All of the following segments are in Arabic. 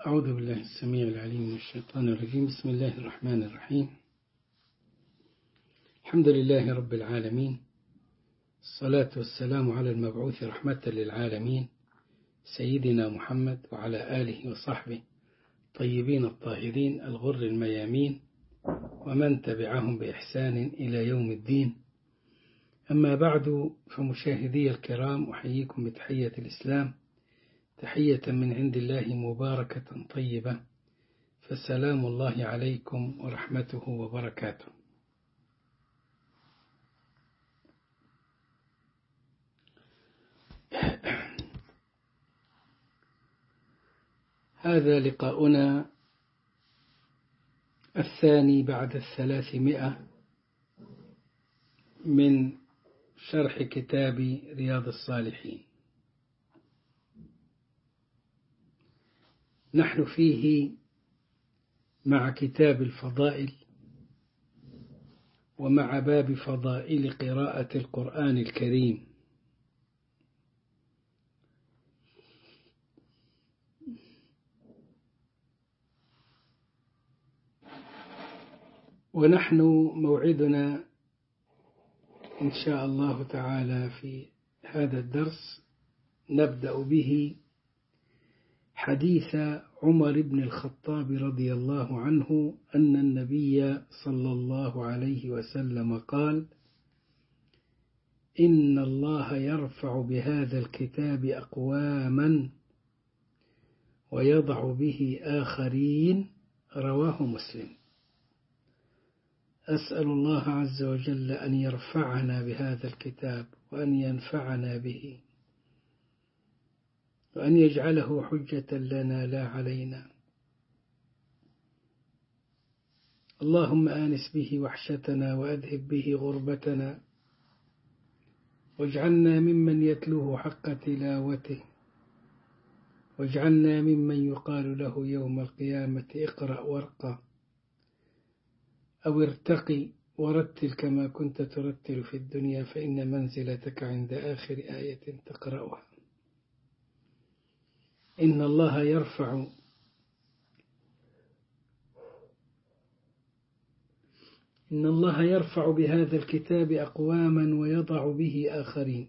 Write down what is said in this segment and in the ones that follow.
أعوذ بالله السميع العليم من الشيطان الرجيم. بسم الله الرحمن الرحيم. الحمد لله رب العالمين، الصلاة والسلام على المبعوث رحمة للعالمين سيدنا محمد وعلى آله وصحبه طيبين الطاهرين الغر الميامين ومن تبعهم بإحسان إلى يوم الدين. أما بعد، فمشاهدي الكرام، أحييكم بتحية الإسلام، تحية من عند الله مباركة طيبة، فسلام الله عليكم ورحمته وبركاته. هذا لقاؤنا الثاني بعد 300 من شرح كتاب رياض الصالحين. نحن فيه مع كتاب الفضائل ومع باب فضائل قراءة القرآن الكريم. ونحن موعدنا إن شاء الله تعالى في هذا الدرس نبدأ به حديث عمر بن الخطاب رضي الله عنه أن النبي صلى الله عليه وسلم قال: إن الله يرفع بهذا الكتاب أقواما ويضع به آخرين. رواه مسلم. أسأل الله عز وجل أن يرفعنا بهذا الكتاب وأن ينفعنا به وأن يجعله حجة لنا لا علينا. اللهم آنس به وحشتنا وأذهب به غربتنا واجعلنا ممن يتلوه حق تلاوته، واجعلنا ممن يقال له يوم القيامة: اقرأ وارقى، أو ارتقي ورتل كما كنت ترتل في الدنيا، فإن منزلتك عند آخر آية تقرأها. إن الله يرفع بهذا الكتاب أقواما ويضع به آخرين.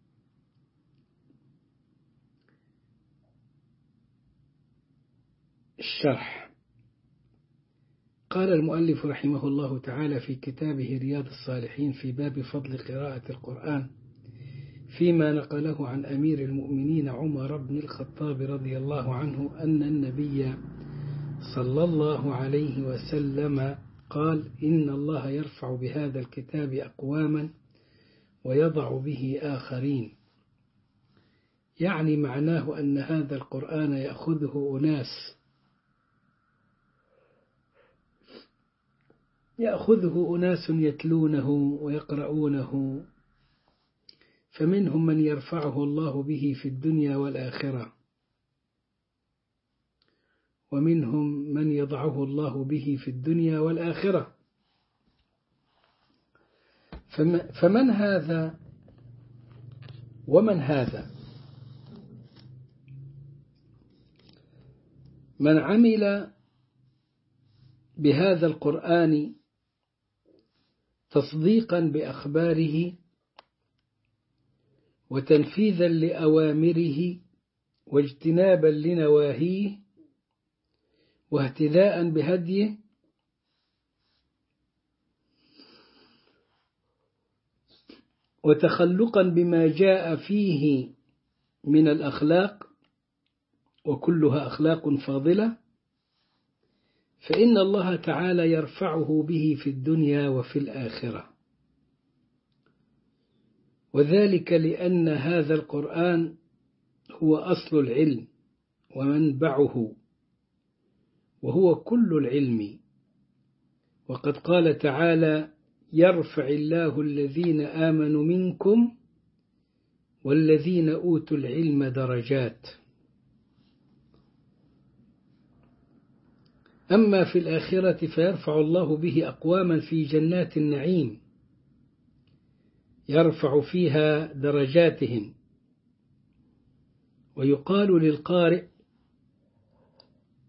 الشرح: قال المؤلف رحمه الله تعالى في كتابه رياض الصالحين في باب فضل قراءة القرآن، فيما نقله عن أمير المؤمنين عمر بن الخطاب رضي الله عنه أن النبي صلى الله عليه وسلم قال: إن الله يرفع بهذا الكتاب أقواما ويضع به آخرين. يعني معناه أن هذا القرآن يأخذه أناس يتلونه ويقرؤونه، فمنهم من يرفعه الله به في الدنيا والآخرة، ومنهم من يضعه الله به في الدنيا والآخرة. فمن هذا ومن هذا؟ من عمل بهذا القرآن تصديقا بأخباره وتنفيذا لأوامره واجتنابا لنواهيه واهتداء بهديه، وتخلقا بما جاء فيه من الأخلاق، وكلها أخلاق فاضلة، فإن الله تعالى يرفعه به في الدنيا وفي الآخرة. وذلك لأن هذا القرآن هو أصل العلم ومنبعه، وهو كل العلم. وقد قال تعالى: يرفع الله الذين آمنوا منكم والذين أوتوا العلم درجات. أما في الآخرة فيرفع الله به أقواما في جنات النعيم، يرفع فيها درجاتهم. ويقال للقارئ: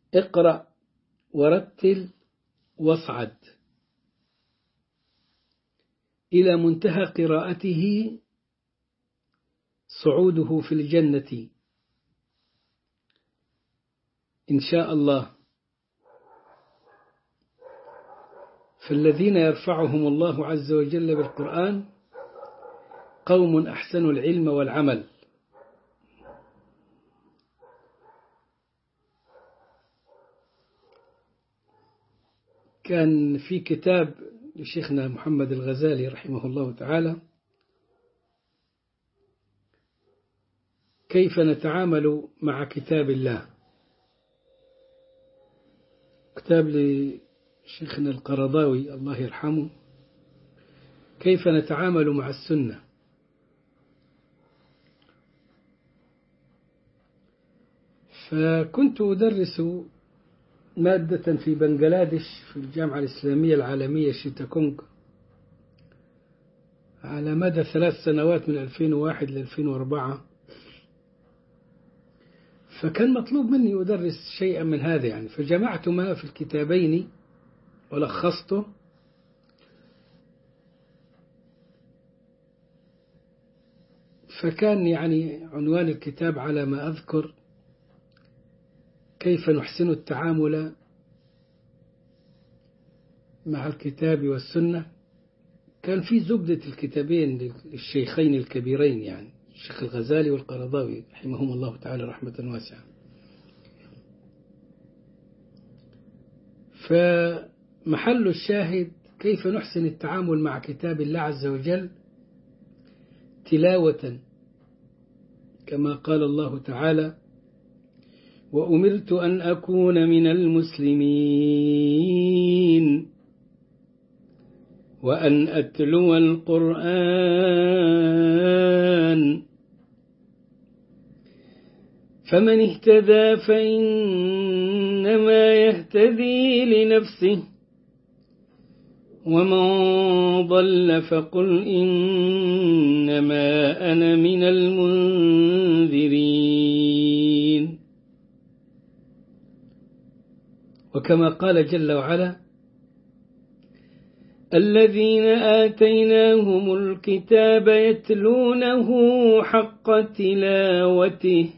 اقرأ ورتل واصعد إلى منتهى قراءته صعوده في الجنة إن شاء الله. فالذين يرفعهم الله عز وجل بالقرآن قوم أحسنوا العلم والعمل. كان في كتاب لشيخنا محمد الغزالي رحمه الله تعالى كيف نتعامل مع كتاب الله، كتاب لشيخنا القرضاوي الله يرحمه، كيف نتعامل مع السنة. فكنت أدرس مادة في بنغلاديش في الجامعة الإسلامية العالمية شيتاكونغ على مدى 3 سنوات من 2001 ل 2004. فكان مطلوب مني أدرس شيئا من هذا يعني، فجمعت ما في الكتابين ولخصته. فكان يعني عنوان الكتاب على ما أذكر كيف نحسن التعامل مع الكتاب والسنة. كان في زبدة الكتابين للشيخين الكبيرين يعني الشيخ الغزالي والقرضاوي رحمهم الله تعالى رحمة واسعة. فمحل الشاهد كيف نحسن التعامل مع كتاب الله عز وجل تلاوة، كما قال الله تعالى: وأمرت أن أكون من المسلمين وأن أتلو القرآن فمن اهتدى فإنما يهتدي لنفسه ومن ضل فقل إنما أنا من المنذرين. وكما قال جل وعلا: الذين آتيناهم الكتاب يتلونه حق تلاوته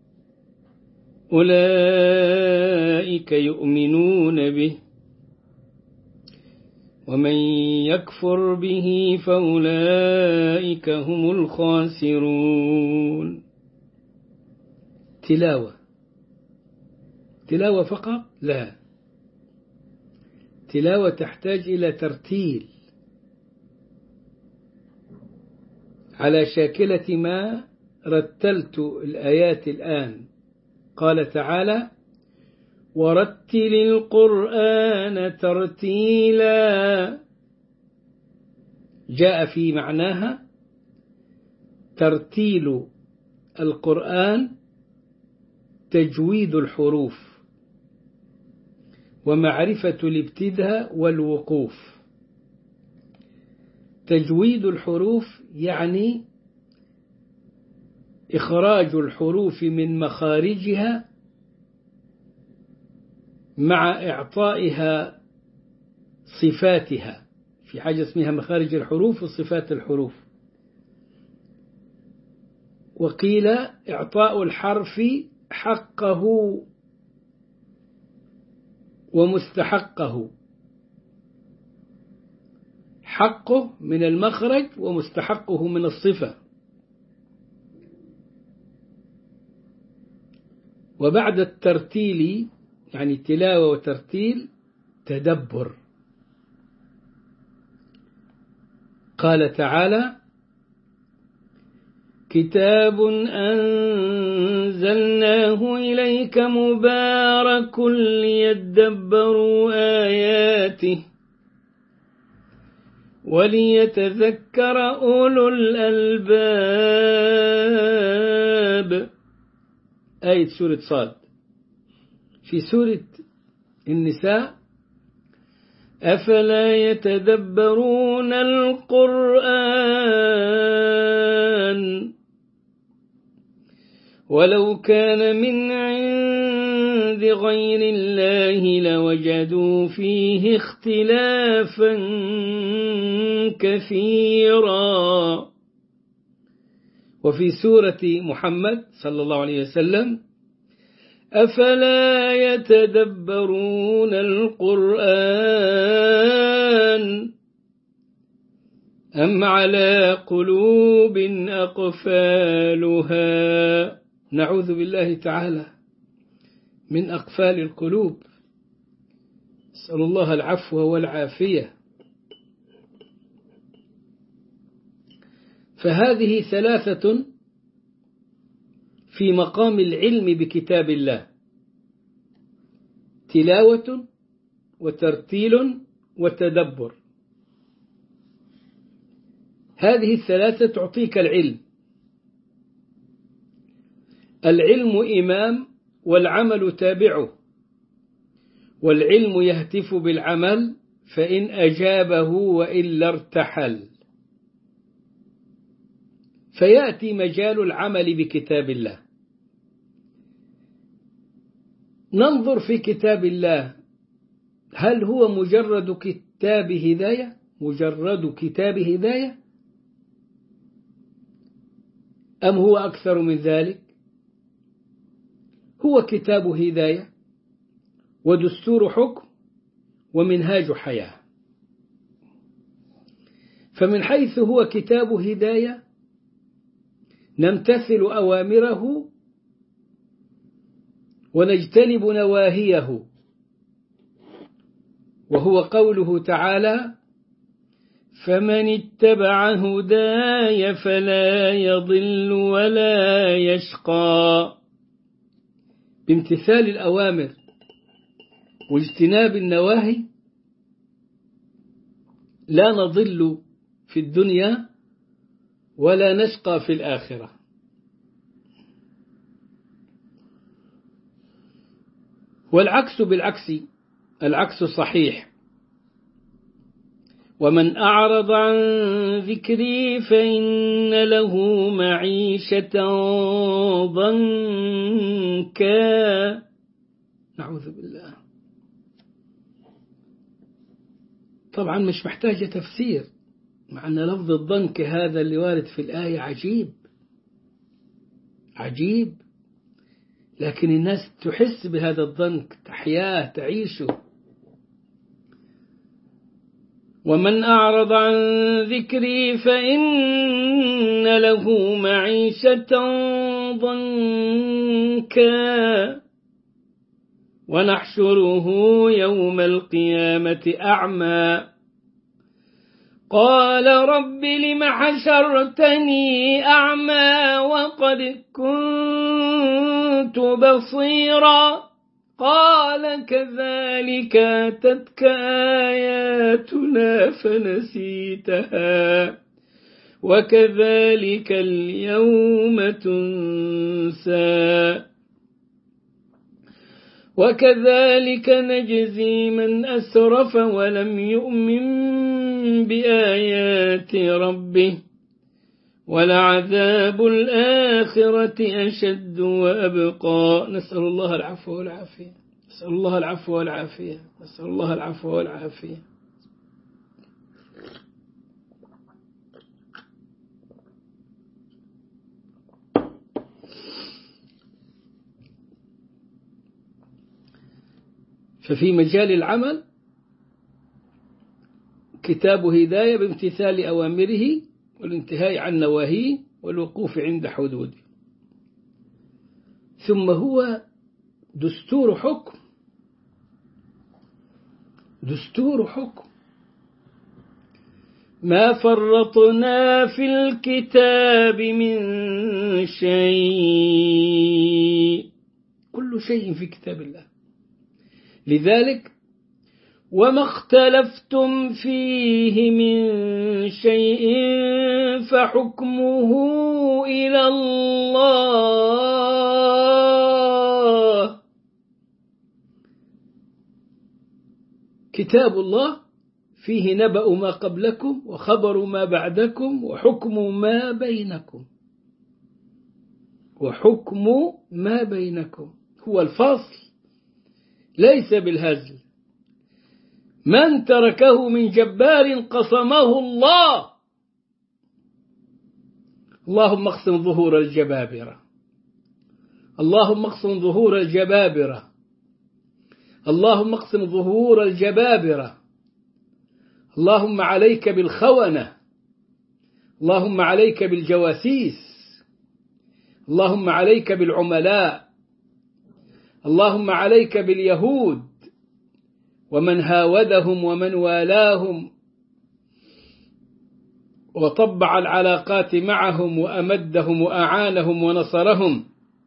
أولئك يؤمنون به ومن يكفر به فأولئك هم الخاسرون. تلاوة فقط؟ لا، تلاوة تحتاج إلى ترتيل على شاكلة ما رتلت الآيات الآن. قال تعالى: ورتل القرآن ترتيلا، جاء في معناها ترتيل القرآن تجويد الحروف ومعرفة الابتداء والوقوف. تجويد الحروف يعني إخراج الحروف من مخارجها مع إعطائها صفاتها. في حاجة اسمها مخارج الحروف وصفات الحروف. وقيل إعطاء الحرف حقه ومستحقه، حقه من المخرج ومستحقه من الصفة. وبعد الترتيل يعني تلاوة وترتيل تدبر. قال تعالى: كتاب أنزلناه إليك مبارك ليدبروا آياته وليتذكر أولو الألباب. آية سورة صاد. في سورة النساء: أفلا يتدبرون القرآن ولو كان من عند بغير الله لوجدوا فيه اختلافا كثيرا. وفي سورة محمد صلى الله عليه وسلم: أفلا يتدبرون القرآن أم على قلوب أقفالها. نعوذ بالله تعالى من أقفال القلوب، نسأل الله العفو والعافية. فهذه ثلاثة في مقام العلم بكتاب الله: تلاوة وترتيل وتدبر. هذه الثلاثة تعطيك العلم. العلم إمام والعمل تابعه، والعلم يهتف بالعمل فإن أجابه وإلا ارتحل. فيأتي مجال العمل بكتاب الله. ننظر في كتاب الله، هل هو مجرد كتاب هداية؟ مجرد كتاب هداية أم هو أكثر من ذلك؟ هو كتاب هداية ودستور حكم ومنهاج حياة. فمن حيث هو كتاب هداية نمتثل أوامره ونجتنب نواهيه، وهو قوله تعالى: فمن اتبع هداي فلا يضل ولا يشقى. بامتثال الأوامر واجتناب النواهي لا نضل في الدنيا ولا نشقى في الآخرة. والعكس بالعكس، العكس صحيح: ومن أعرض عن ذكري فإن له معيشة ضنكا. نعوذ بالله. طبعا مش محتاجة تفسير، مع أن لفظ الضنك هذا اللي وارد في الآية عجيب عجيب، لكن الناس تحس بهذا الضنك، تحياه تعيشه. ومن أعرض عن ذكري فإن له معيشة ضنكا ونحشره يوم القيامة أعمى قال رب لم حشرتني أعمى وقد كنت بصيرا قال كذلك أتتك آياتنا فنسيتها وكذلك اليوم تنسى وكذلك نجزي من أسرف ولم يؤمن بآيات ربه ولعذاب الآخرة أشد وأبقى. نسأل الله العفو والعافية، نسأل الله العفو والعافية، نسأل الله العفو والعافية. ففي مجال العمل كتاب هداية بامتثال أوامره والانتهاء عن نواهيه والوقوف عند حدوده. ثم هو دستور حكم، دستور حكم. ما فرطنا في الكتاب من شيء، كل شيء في كتاب الله. لذلك وما اختلفتم فيه من شيء فحكمه إلى الله. كتاب الله فيه نبأ ما قبلكم وخبر ما بعدكم وحكم ما بينكم، وحكم ما بينكم هو الفصل ليس بالهزل. من تركه من جبار قصمه الله. اللهم اقسم ظهور الجبابرة، اللهم اقسم ظهور الجبابرة، اللهم اقسم ظهور الجبابرة. اللهم عليك بالخونة، اللهم عليك بالجواسيس، اللهم عليك بالعملاء، اللهم عليك باليهود ومن هاودهم ومن والاهم وطبع العلاقات معهم وأمدهم وأعانهم ونصرهم.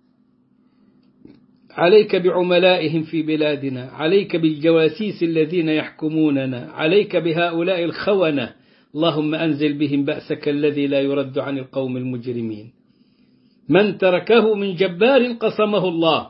عليك بعملائهم في بلادنا، عليك بالجواسيس الذين يحكموننا، عليك بهؤلاء الخونة. اللهم أنزل بهم بأسك الذي لا يرد عن القوم المجرمين. من تركه من جبار قصمه الله،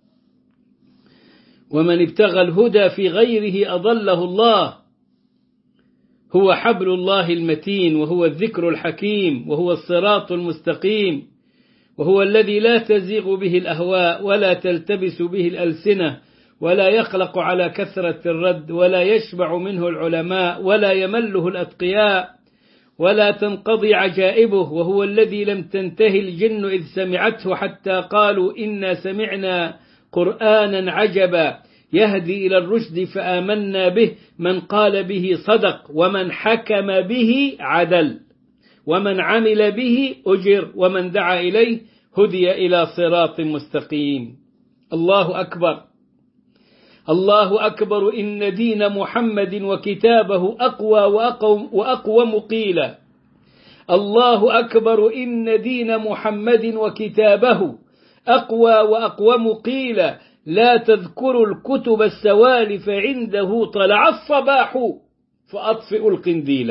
ومن ابتغى الهدى في غيره أضله الله. هو حبل الله المتين، وهو الذكر الحكيم، وهو الصراط المستقيم، وهو الذي لا تزيغ به الأهواء ولا تلتبس به الألسنة، ولا يقلق على كثرة الرد، ولا يشبع منه العلماء، ولا يمله الأتقياء، ولا تنقضي عجائبه. وهو الذي لم تنتهي الجن إذ سمعته حتى قالوا إنا سمعنا قرآنا عجبا يهدي إلى الرشد فآمنا به. من قال به صدق، ومن حكم به عدل، ومن عمل به أجر، ومن دعا إليه هدي إلى صراط مستقيم. الله أكبر، الله أكبر. إن دين محمد وكتابه أقوى وأقوم قيلا. الله أكبر. إن دين محمد وكتابه أقوى وأقوم قيلا. لا تذكروا الكتب السوالف عنده طلع الصباح فأطفئوا القنديل.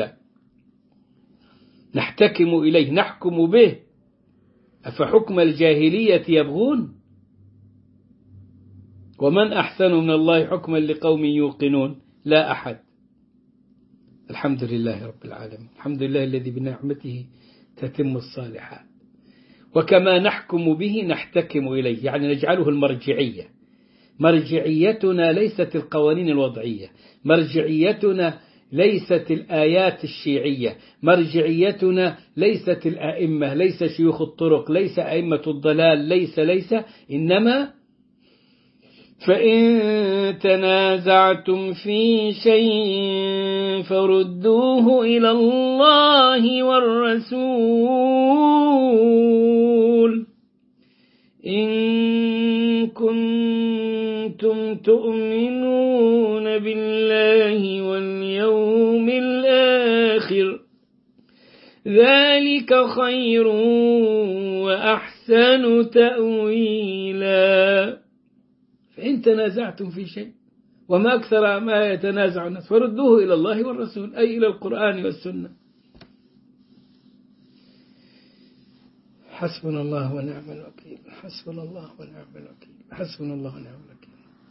نحتكم إليه، نحكم به. أفحكم الجاهلية يبغون ومن أحسن من الله حكما لقوم يوقنون. لا أحد. الحمد لله رب العالمين، الحمد لله الذي بنعمته تتم الصالحات. وكما نحكم به نحتكم إليه، يعني نجعله المرجعية. مرجعيتنا ليست القوانين الوضعية، مرجعيتنا ليست الآيات الشيعية، مرجعيتنا ليست الأئمة، ليس شيوخ الطرق، ليس أئمة الضلال، ليس إنما فإن تنازعتم في شيء فردوه إلى الله والرسول إن كنتم تؤمنون بالله واليوم الآخر ذلك خير وأحسن تأويلا. فإن تنازعتم في شيء، وما أكثر ما يتنازع الناس، فردوه إلى الله والرسول، أي إلى القرآن والسنة. حسبنا الله ونعم الوكيل، حسبنا الله ونعم الوكيل، حسبنا الله ونعم الوكيل.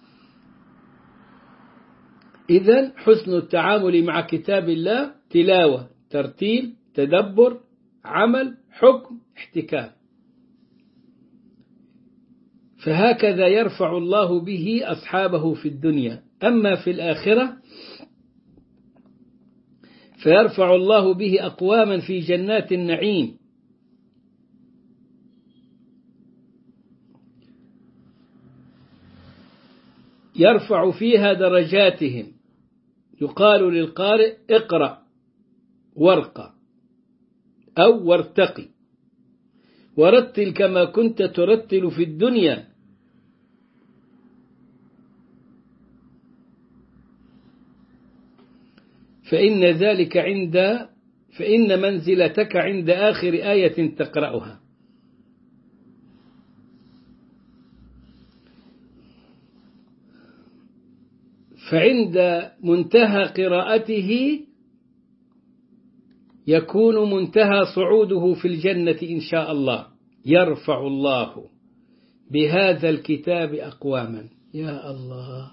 إذن حسن التعامل مع كتاب الله تلاوة، ترتيل، تدبر، عمل، حكم، احتكام. فهكذا يرفع الله به أصحابه في الدنيا. أما في الآخرة فيرفع الله به أقواما في جنات النعيم، يرفع فيها درجاتهم. يقال للقارئ اقرأ وارقى أو وارتقي، ورتل كما كنت ترتل في الدنيا. فإن منزلتك عند آخر آية تقرأها. فعند منتهى قراءته يكون منتهى صعوده في الجنة إن شاء الله. يرفع الله بهذا الكتاب أقواما. يا الله،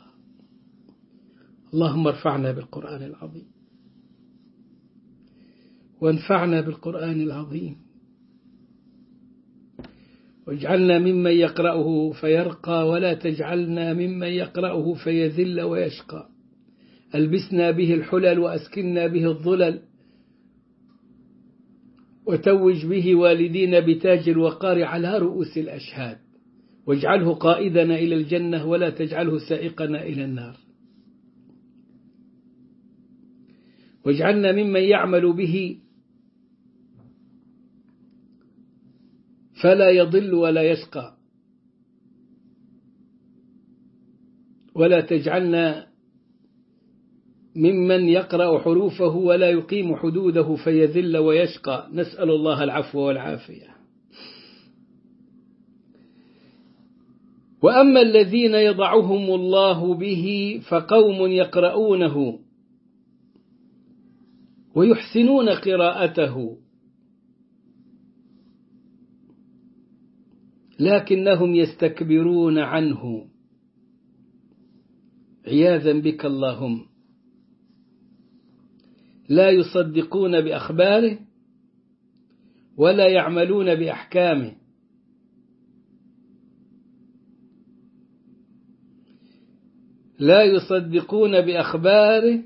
اللهم ارفعنا بالقرآن العظيم، وانفعنا بالقرآن العظيم، واجعلنا ممن يقرأه فيرقى ولا تجعلنا ممن يقرأه فيذل ويشقى. ألبسنا به الحلل وأسكننا به الظلل وتوج به والدينا بتاج الوقار على رؤوس الأشهاد، واجعله قائدنا إلى الجنة ولا تجعله سائقنا إلى النار. واجعلنا ممن يعمل به فلا يضل ولا يشقى، ولا تجعلنا ممن يقرأ حروفه ولا يقيم حدوده فيذل ويشقى. نسأل الله العفو والعافية. وأما الذين يضعهم الله به فقوم يقرؤونه ويحسنون قراءته لكنهم يستكبرون عنه عياذا بك اللهم، لا يصدقون بأخباره ولا يعملون بأحكامه، لا يصدقون بأخباره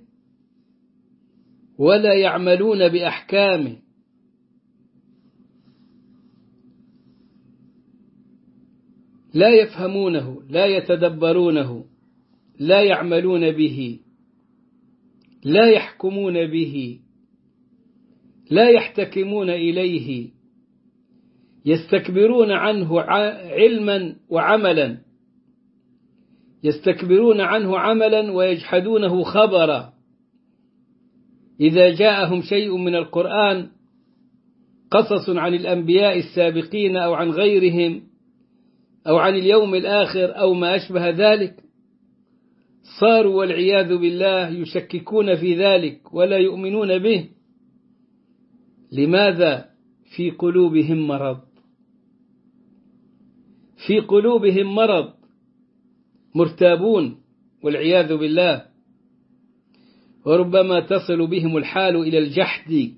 ولا يعملون بأحكامه، لا يفهمونه لا يتدبرونه لا يعملون به لا يحكمون به لا يحتكمون إليه، يستكبرون عنه علما وعملا، يستكبرون عنه عملا ويجحدونه خبرا. إذا جاءهم شيء من القرآن قصص عن الأنبياء السابقين أو عن غيرهم أو عن اليوم الآخر أو ما أشبه ذلك صاروا والعياذ بالله يشككون في ذلك ولا يؤمنون به. لماذا؟ في قلوبهم مرض، في قلوبهم مرض، مرتابون والعياذ بالله. وربما تصل بهم الحال إلى الجحد،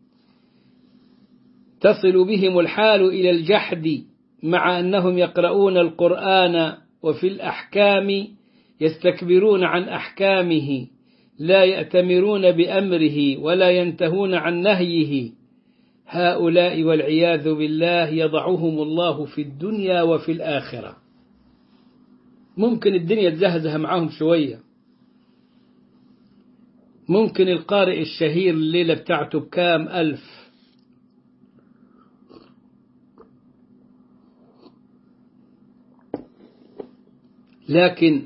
تصل بهم الحال إلى الجحد مع أنهم يقرؤون القرآن وفي الأحكام يستكبرون عن أحكامه، لا يأتمرون بأمره ولا ينتهون عن نهيه. هؤلاء والعياذ بالله يضعهم الله في الدنيا وفي الآخرة. ممكن الدنيا تزهزه معهم شوية، ممكن القارئ الشهير الليلة بتاعته بكام ألف، لكن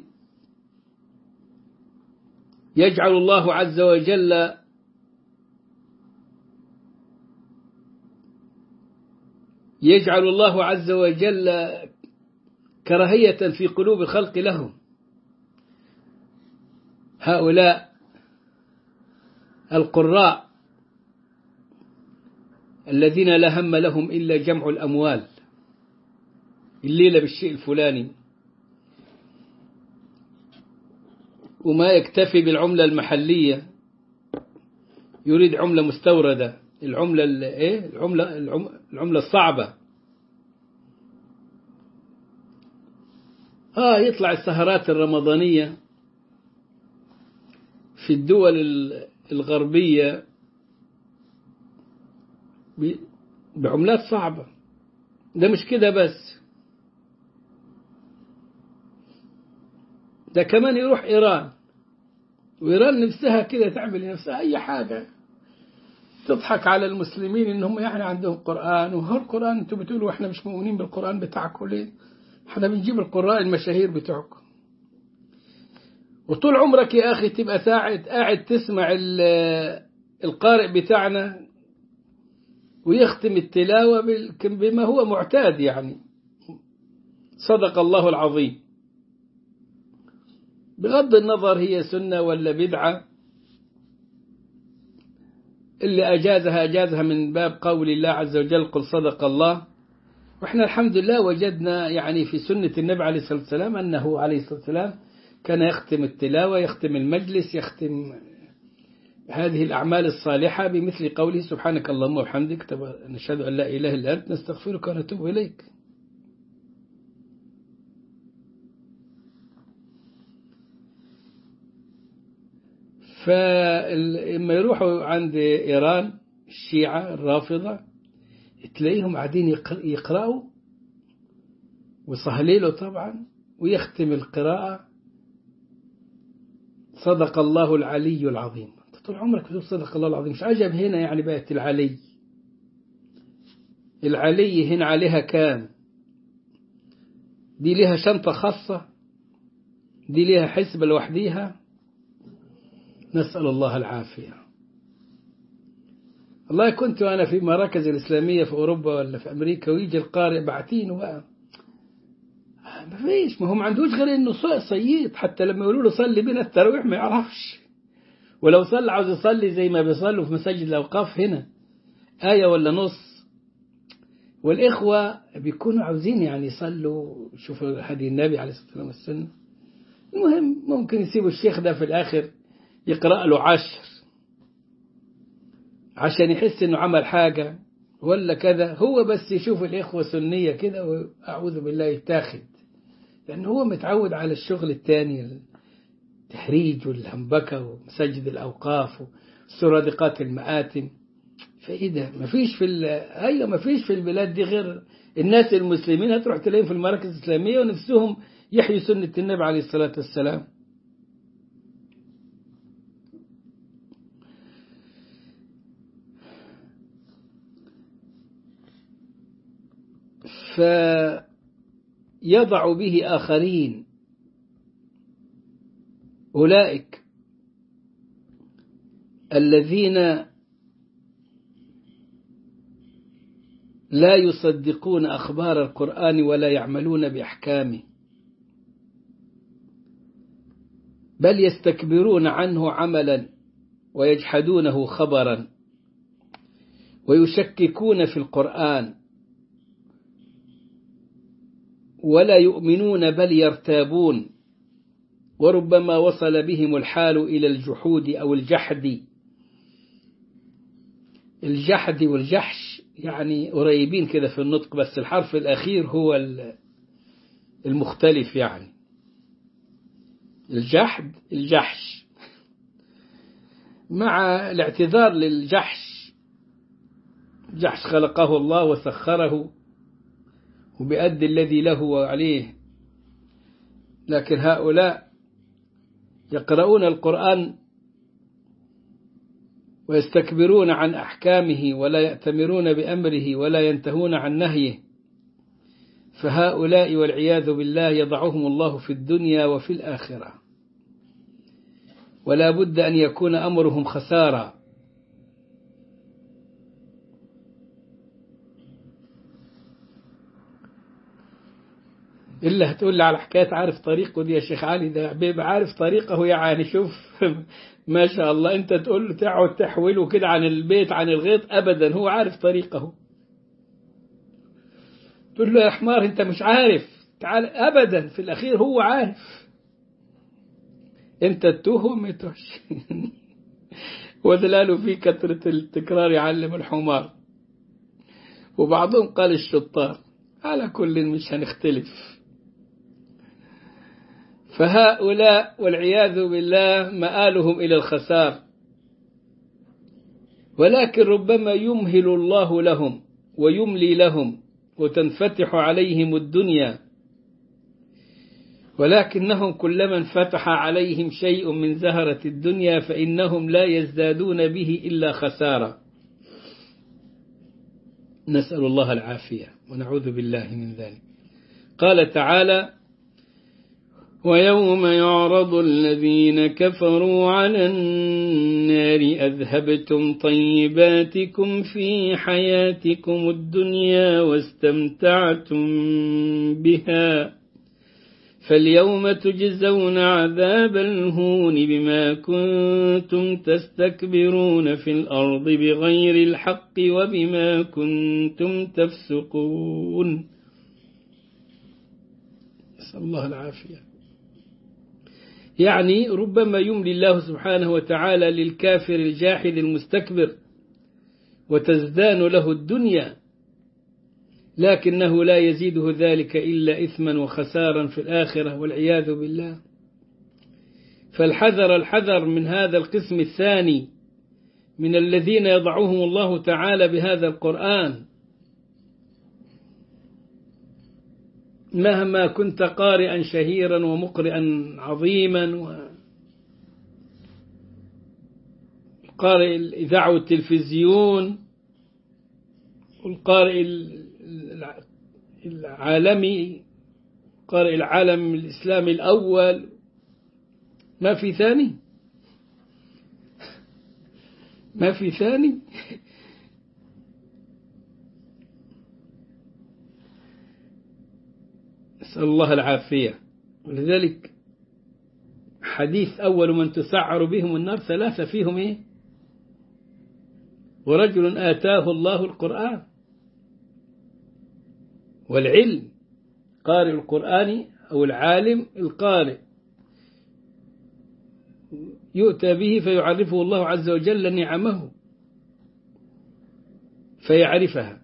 يجعل الله عز وجل كراهية في قلوب الخلق لهم. هؤلاء القراء الذين لا هم لهم إلا جمع الأموال الليلة بالشيء الفلاني، وما يكتفي بالعملة المحلية، يريد عملة مستوردة، العملة الصعبة. يطلع السهرات الرمضانية في الدول الغربية بعملات صعبة. ده مش كده بس، ده كمان يروح إيران، وإيران نفسها كده تعمل لنفسها أي حاجة تضحك على المسلمين إنهم يعني عندهم قرآن. وهو القرآن أنتوا بتقولوا إحنا مش مؤمنين بالقرآن بتاعكم ليه؟ إحنا بنجيب القراء المشاهير بتوعكم. وطول عمرك يا أخي تبقى قاعد تسمع القارئ بتاعنا ويختم التلاوة بما هو معتاد، يعني صدق الله العظيم، بغض النظر هي سنة ولا بدعة. اللي أجازها من باب قول الله عز وجل قل صدق الله. وإحنا الحمد لله وجدنا يعني في سنة النبي عليه الصلاة والسلام أنه عليه الصلاة والسلام كان يختم التلاوة، يختم المجلس، يختم هذه الأعمال الصالحة بمثل قوله سبحانك اللهم وبحمدك نشهد أن لا إله إلا أنت نستغفرك ونتوب إليك. فلما يروحوا عند إيران الشيعة الرافضة تلاقيهم قاعدين يقرأوا وصهليله طبعا، ويختم القراءة صدق الله العلي العظيم. انت طول عمرك بتقول صدق الله العظيم، مش عجب هنا يعني بقت العلي هنا عليها كام؟ دي لها شنطة خاصة، دي لها حسبة لوحديها. نسأل الله العافية. والله كنت أنا في مراكز الإسلامية في أوروبا ولا في أمريكا، ويجي القارئ بعتينه بقى ما فيش، ما هو ما عندوش غير إنه صيد. حتى لما يقولوا له صلي بنا التراويح ما يعرفش، ولو صلى عاوز يصلي زي ما بيصلوا في مساجد الأوقاف هنا آية ولا نص. والإخوة بيكونوا عاوزين يعني يصلوا، شوفوا هدي النبي عليه الصلاة والسلام. المهم ممكن يسيبوا الشيخ ده في الآخر يقرأ له 10 عشان يحس إنه عمل حاجة ولا كذا، هو بس يشوف الإخوة سنية كده وأعوذ بالله يتاخد، لأنه هو متعود على الشغل التاني، التحريج والهمبكة ومساجد الأوقاف وسرادقات المآتم. فإذا ما فيش ما فيش في البلاد دي غير الناس المسلمين، هتروح تلاقيهم في المراكز الإسلامية ونفسهم يحيوا سنة النبي عليه الصلاة والسلام. فيضع به آخرين، أولئك الذين لا يصدقون أخبار القرآن ولا يعملون بأحكامه، بل يستكبرون عنه عملا ويجحدونه خبرا، ويشككون في القرآن ولا يؤمنون بل يرتابون، وربما وصل بهم الحال إلى الجحود أو الجحد. الجحد والجحش يعني قريبين كده في النطق، بس الحرف الأخير هو المختلف، يعني الجحد الجحش، مع الاعتذار للجحش. جحش خلقه الله وسخره وبأدي الذي له وعليه، لكن هؤلاء يقرؤون القرآن ويستكبرون عن أحكامه ولا يأتمرون بأمره ولا ينتهون عن نهيه، فهؤلاء والعياذ بالله يضعهم الله في الدنيا وفي الآخرة، ولا بد أن يكون أمرهم خسارة. إلا هتقول لي على حكاية عارف طريقه دي يا شيخ علي، ده بيبقى عارف طريقه يعني، شوف ما شاء الله. أنت تقول له تقعد تحوله كده عن البيت عن الغيط، أبدا هو عارف طريقه. تقول له يا حمار أنت مش عارف، تعال، أبدا في الأخير هو عارف. أنت تتوهم يتوش وذلاله في كثرة التكرار يعلم الحمار. وبعضهم قال الشطار، على كل مش هنختلف. فهؤلاء والعياذ بالله مآلهم إلى الخسار، ولكن ربما يمهل الله لهم ويملي لهم وتنفتح عليهم الدنيا، ولكنهم كلما انفتح عليهم شيء من زهرة الدنيا فإنهم لا يزدادون به إلا خسارة. نسأل الله العافية ونعوذ بالله من ذلك. قال تعالى: ويوم يعرض الذين كفروا على النار أذهبتم طيباتكم في حياتكم الدنيا واستمتعتم بها فاليوم تجزون عذاب الهون بما كنتم تستكبرون في الأرض بغير الحق وبما كنتم تفسقون. نسأل الله العافية. يعني ربما يملي الله سبحانه وتعالى للكافر الجاحد المستكبر وتزدان له الدنيا، لكنه لا يزيده ذلك إلا إثما وخسارا في الآخرة والعياذ بالله. فالحذر الحذر من هذا القسم الثاني من الذين يضعهم الله تعالى بهذا القرآن، مهما كنت قارئا شهيرا ومقرئا عظيما وقارئ الإذاعة والتلفزيون والقارئ العالمي، قارئ العالم الإسلامي الأول، ما في ثاني، ما في ثاني. نسأل الله العافية. ولذلك حديث أول من تسعر بهم النار ثلاثة فيهم إيه؟ ورجل آتاه الله القرآن والعلم، قارئ القرآن أو العالم القارئ يؤتى به فيعرفه الله عز وجل نعمه فيعرفها،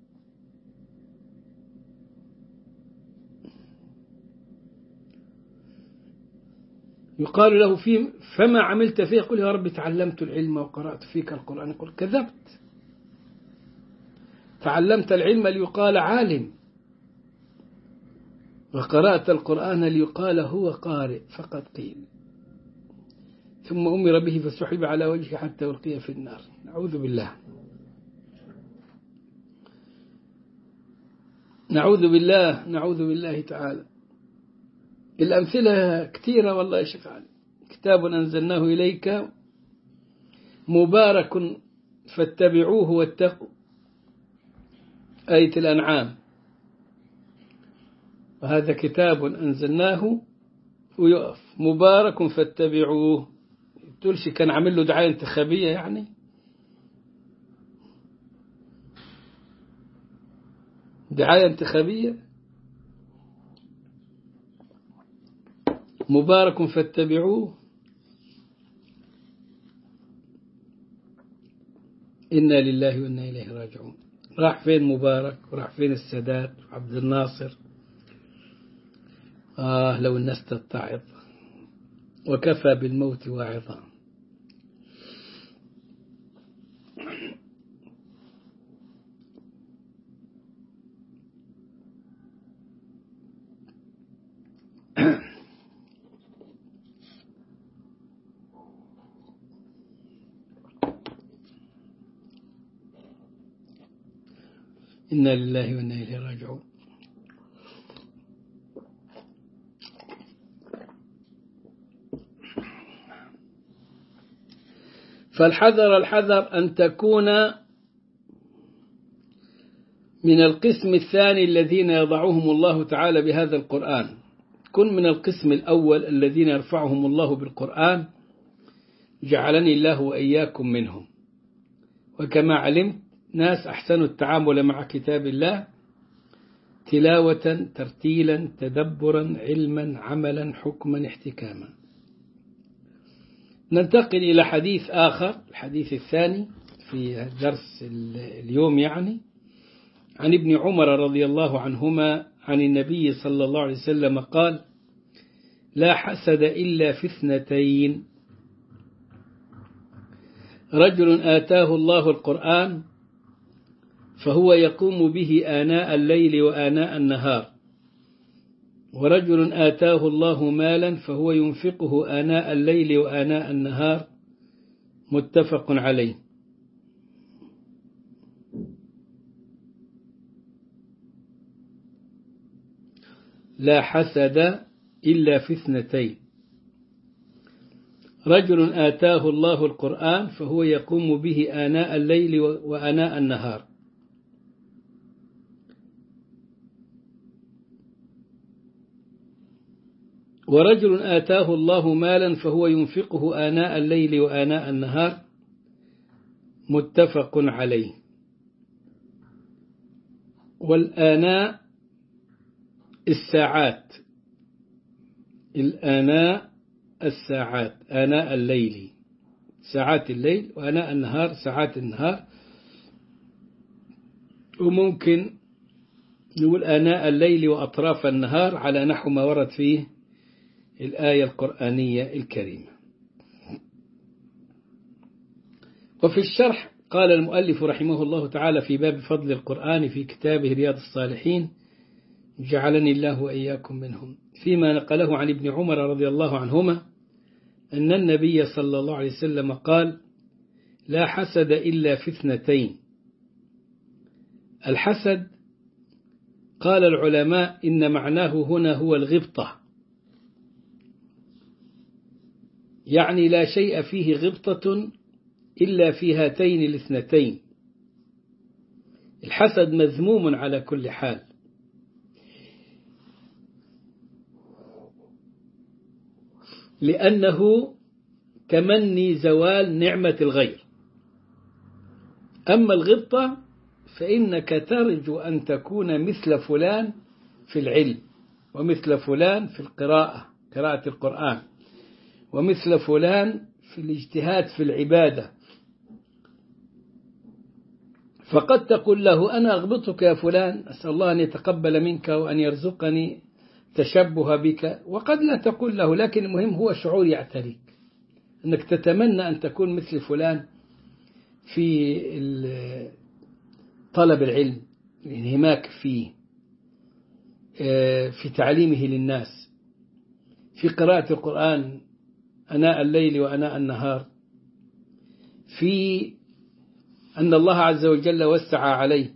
يقال له فما عملت فيه؟ يقول يا رب تعلمت العلم وقرأت فيك القرآن. يقول كذبت، تعلمت العلم ليقال عالم، وقرأت القرآن ليقال هو قارئ فقد قيل. ثم أمر به فسحب على وجهه حتى ألقي في النار. نعوذ بالله، نعوذ بالله، نعوذ بالله تعالى. الأمثلة كثيرة والله يا شيخ علي. كتاب أنزلناه إليك مبارك فاتبعوه واتقوا، آية الأنعام. وهذا كتاب أنزلناه ويقف مبارك فاتبعوه، تقولش كان عامل له دعاية انتخابية يعني؟ دعاية انتخابية؟ مبارك فاتبعوه. إنا لله وإنا إليه راجعون. راح فين مبارك؟ وراح فين السادات وعبد الناصر؟ لو الناس تتعظ، وكفى بالموت واعظا. إنا لله وإنا إليه راجعون. فالحذر الحذر أن تكون من القسم الثاني الذين يضعهم الله تعالى بهذا القرآن. كن من القسم الأول الذين يرفعهم الله بالقرآن، جعلني الله وإياكم منهم. وكما علمت ناس أحسنوا التعامل مع كتاب الله تلاوة ترتيلا تدبرا علما عملا حكما احتكاما. ننتقل إلى حديث آخر، الحديث الثاني في درس اليوم يعني، عن ابن عمر رضي الله عنهما عن النبي صلى الله عليه وسلم قال: لا حسد إلا في اثنتين: رجل آتاه الله القرآن فهو يقوم به آناء الليل وآناء النهار، ورجل آتاه الله مالا فهو ينفقه آناء الليل وآناء النهار، متفق عليه. لا حسد إلا في اثنتين: رجل آتاه الله القرآن فهو يقوم به آناء الليل وآناء النهار، ورجل آتاه الله مالا فهو ينفقه آناء الليل وآناء النهار، متفق عليه. والآناء الساعات، الآناء الساعات، آناء الليل ساعات الليل، وآناء النهار ساعات النهار. وممكن نقول آناء الليل وأطراف النهار على نحو ما ورد فيه الآية القرآنية الكريمة. وفي الشرح قال المؤلف رحمه الله تعالى في باب فضل القرآن في كتابه رياض الصالحين، جعلني الله وإياكم منهم، فيما نقله عن ابن عمر رضي الله عنهما أن النبي صلى الله عليه وسلم قال: لا حسد إلا في اثنتين. الحسد قال العلماء إن معناه هنا هو الغبطة، يعني لا شيء فيه غبطة إلا في هاتين الاثنتين. الحسد مذموم على كل حال، لأنه تمني زوال نعمة الغير. أما الغبطة فإنك ترجو أن تكون مثل فلان في العلم، ومثل فلان في القراءة، قراءة القرآن، ومثل فلان في الاجتهاد في العبادة، فقد تقول له: أنا أغبطك يا فلان، أسأل الله أن يتقبل منك وأن يرزقني تشبه بك. وقد لا تقول له، لكن المهم هو شعور يعتريك أنك تتمنى أن تكون مثل فلان في طلب العلم، الانهماك فيه، في تعليمه للناس، في قراءة القرآن أناء الليل وأناء النهار، في أن الله عز وجل وسع عليه،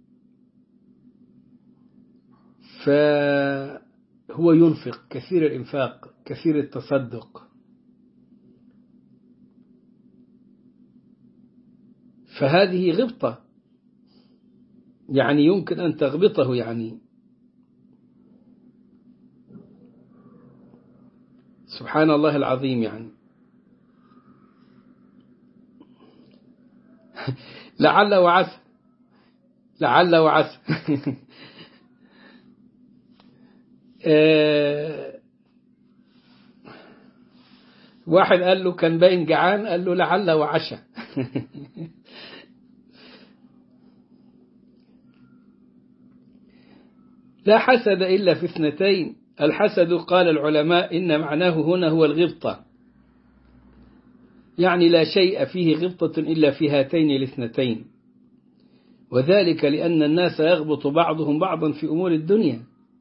فهو ينفق كثير الإنفاق، كثير التصدق. فهذه غبطة، يعني يمكن أن تغبطه، يعني سبحان الله العظيم. يعني لعل وعسى، لعل وعسى. واحد قال له كان باين جعان، قال له لعل وعشى. لا حسد إلا في اثنتين. الحسد قال العلماء إن معناه هنا هو الغبطة، يعني لا شيء فيه غبطة إلا في هاتين الاثنتين، وذلك لأن الناس يغبط بعضهم بعضا في أمور الدنيا.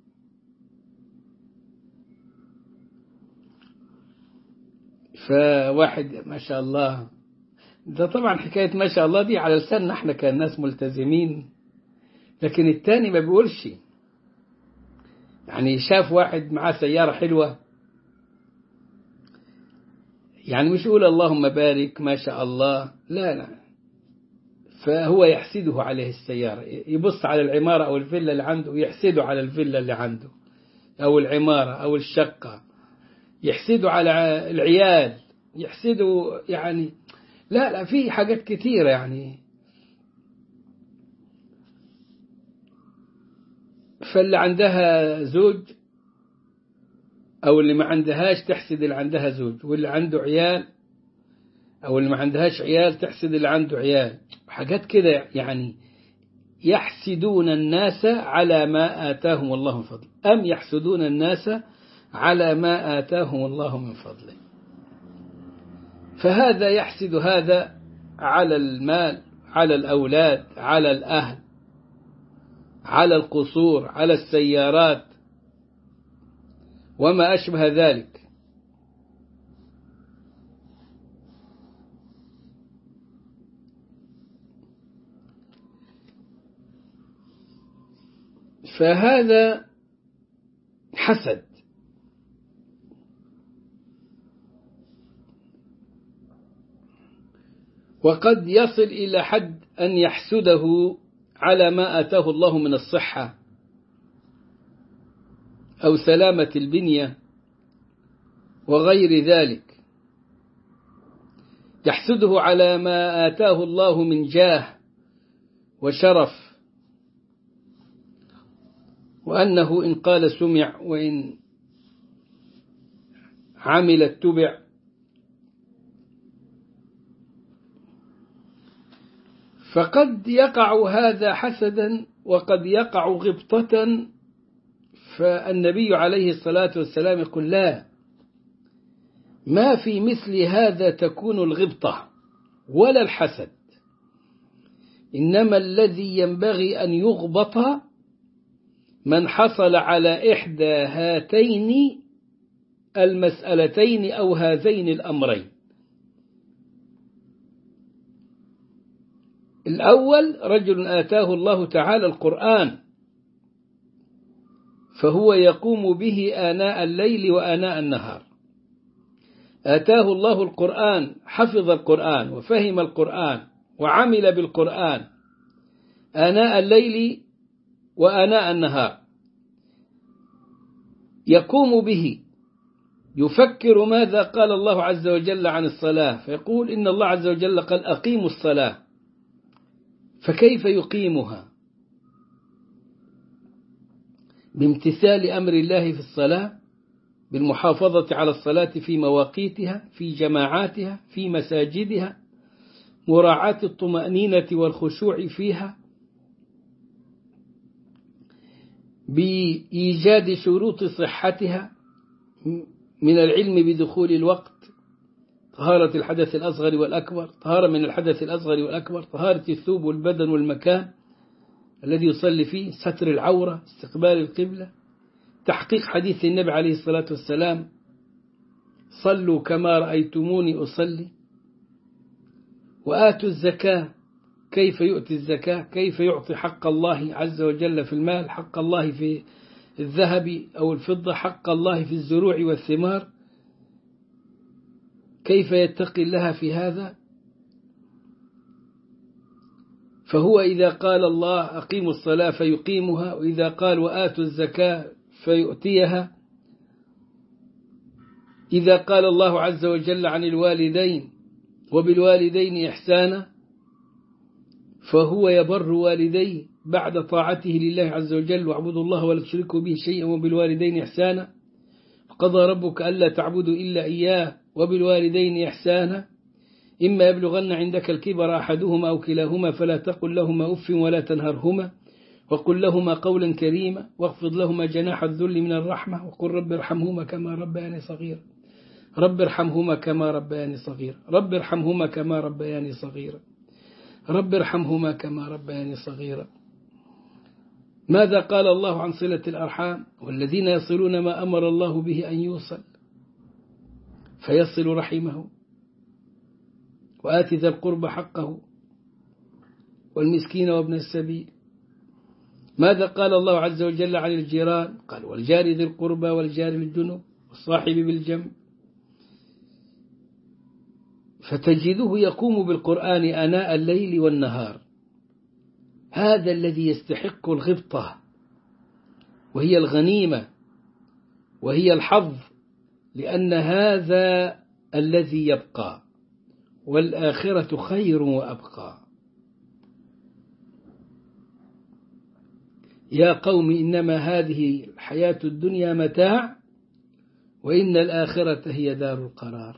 فواحد ما شاء الله، ده طبعا حكاية ما شاء الله دي على لساننا احنا كناس ملتزمين، لكن التاني ما بيقولش. يعني شاف واحد معاه سيارة حلوة، يعني مش يقول اللهم بارك ما شاء الله، لا لا، فهو يحسده عليه السيارة، يبص على العمارة أو الفيلا اللي عنده ويحسده على الفيلا اللي عنده أو العمارة أو الشقة، يحسده على العيال، يحسده، يعني لا لا، في حاجات كتيرة. يعني فاللي عندها زوج أو اللي ما عندهاش تحسد اللي عندها زوج، واللي عنده عيال أو اللي ما عندهاش عيال تحسد اللي عنده عيال، حاجات كده. يعني يحسدون الناس على ما آتاهم الله من فضله، أم يحسدون الناس على ما آتاهم الله من فضله. فهذا يحسد هذا على المال، على الأولاد، على الأهل، على القصور، على السيارات وما أشبه ذلك. فهذا حسد. وقد يصل إلى حد أن يحسده على ما آتاه الله من الصحة أو سلامة البنية وغير ذلك، يحسده على ما آتاه الله من جاه وشرف، وأنه إن قال سمع وإن عمل اتبع. فقد يقع هذا حسدا وقد يقع غبطة. فالنبي عليه الصلاة والسلام يقول: لا، ما في مثل هذا تكون الغبطة ولا الحسد، إنما الذي ينبغي أن يغبط من حصل على إحدى هاتين المسألتين أو هذين الأمرين. الأول رجل آتاه الله تعالى القرآن فهو يقوم به آناء الليل وآناء النهار. آتاه الله القرآن، حفظ القرآن وفهم القرآن وعمل بالقرآن آناء الليل وآناء النهار، يقوم به، يفكر ماذا قال الله عز وجل عن الصلاة، فيقول إن الله عز وجل قال أقيموا الصلاة، فكيف يقيمها؟ بامتثال أمر الله في الصلاة، بالمحافظة على الصلاة في مواقيتها، في جماعاتها، في مساجدها، مراعاة الطمأنينة والخشوع فيها، بإيجاد شروط صحتها من العلم بدخول الوقت، طهارة الحدث الأصغر والأكبر، طهارة من الحدث الأصغر والأكبر، طهارة الثوب والبدن والمكان الذي يصلي فيه، ستر العورة، استقبال القبلة، تحقيق حديث النبي عليه الصلاة والسلام صلوا كما رأيتموني أصلي، وآتوا الزكاة، كيف يؤتي الزكاة، كيف يعطي حق الله عز وجل في المال، حق الله في الذهب أو الفضة، حق الله في الزروع والثمار، كيف يتقي الله في هذا. فهو إذا قال الله أقيموا الصلاة فيقيمها، وإذا قال وآتوا الزكاة فيؤتيها، إذا قال الله عز وجل عن الوالدين وبالوالدين إحسانا فهو يبر والديه بعد طاعته لله عز وجل، واعبدوا الله ولا تشركوا به شيئا وبالوالدين إحسانا، قضى ربك ألا تعبدوا إلا إياه وبالوالدين إحسانا، إما يبلغن عندك الكبر أحدهما أو كلاهما فلا تقل لهما أف ولا تنهرهما وقل لهما قولا كريما واخفض لهما جناح الذل من الرحمة وقل رب ارحمهما كما ربياني صغيرا، رب ارحمهما كما ربياني صغيرا، رب ارحمهما كما ربياني صغيرا، رب ارحمهما كما ربياني صغيرا. ماذا قال الله عن صلة الأرحام؟ والذين يصلون ما أمر الله به أن يوصل فيصل رحمه، وآت ذا القرب حقه والمسكين وابن السبيل. ماذا قال الله عز وجل عن الجيران؟ قال والجار ذي القربى والجار الجنب والصاحب بالجنب. فتجده يقوم بالقرآن آناء الليل والنهار، هذا الذي يستحق الغبطة، وهي الغنيمة وهي الحظ، لأن هذا الذي يبقى، والآخرة خير وأبقى. يا قوم إنما هذه الحياة الدنيا متاع وإن الآخرة هي دار القرار.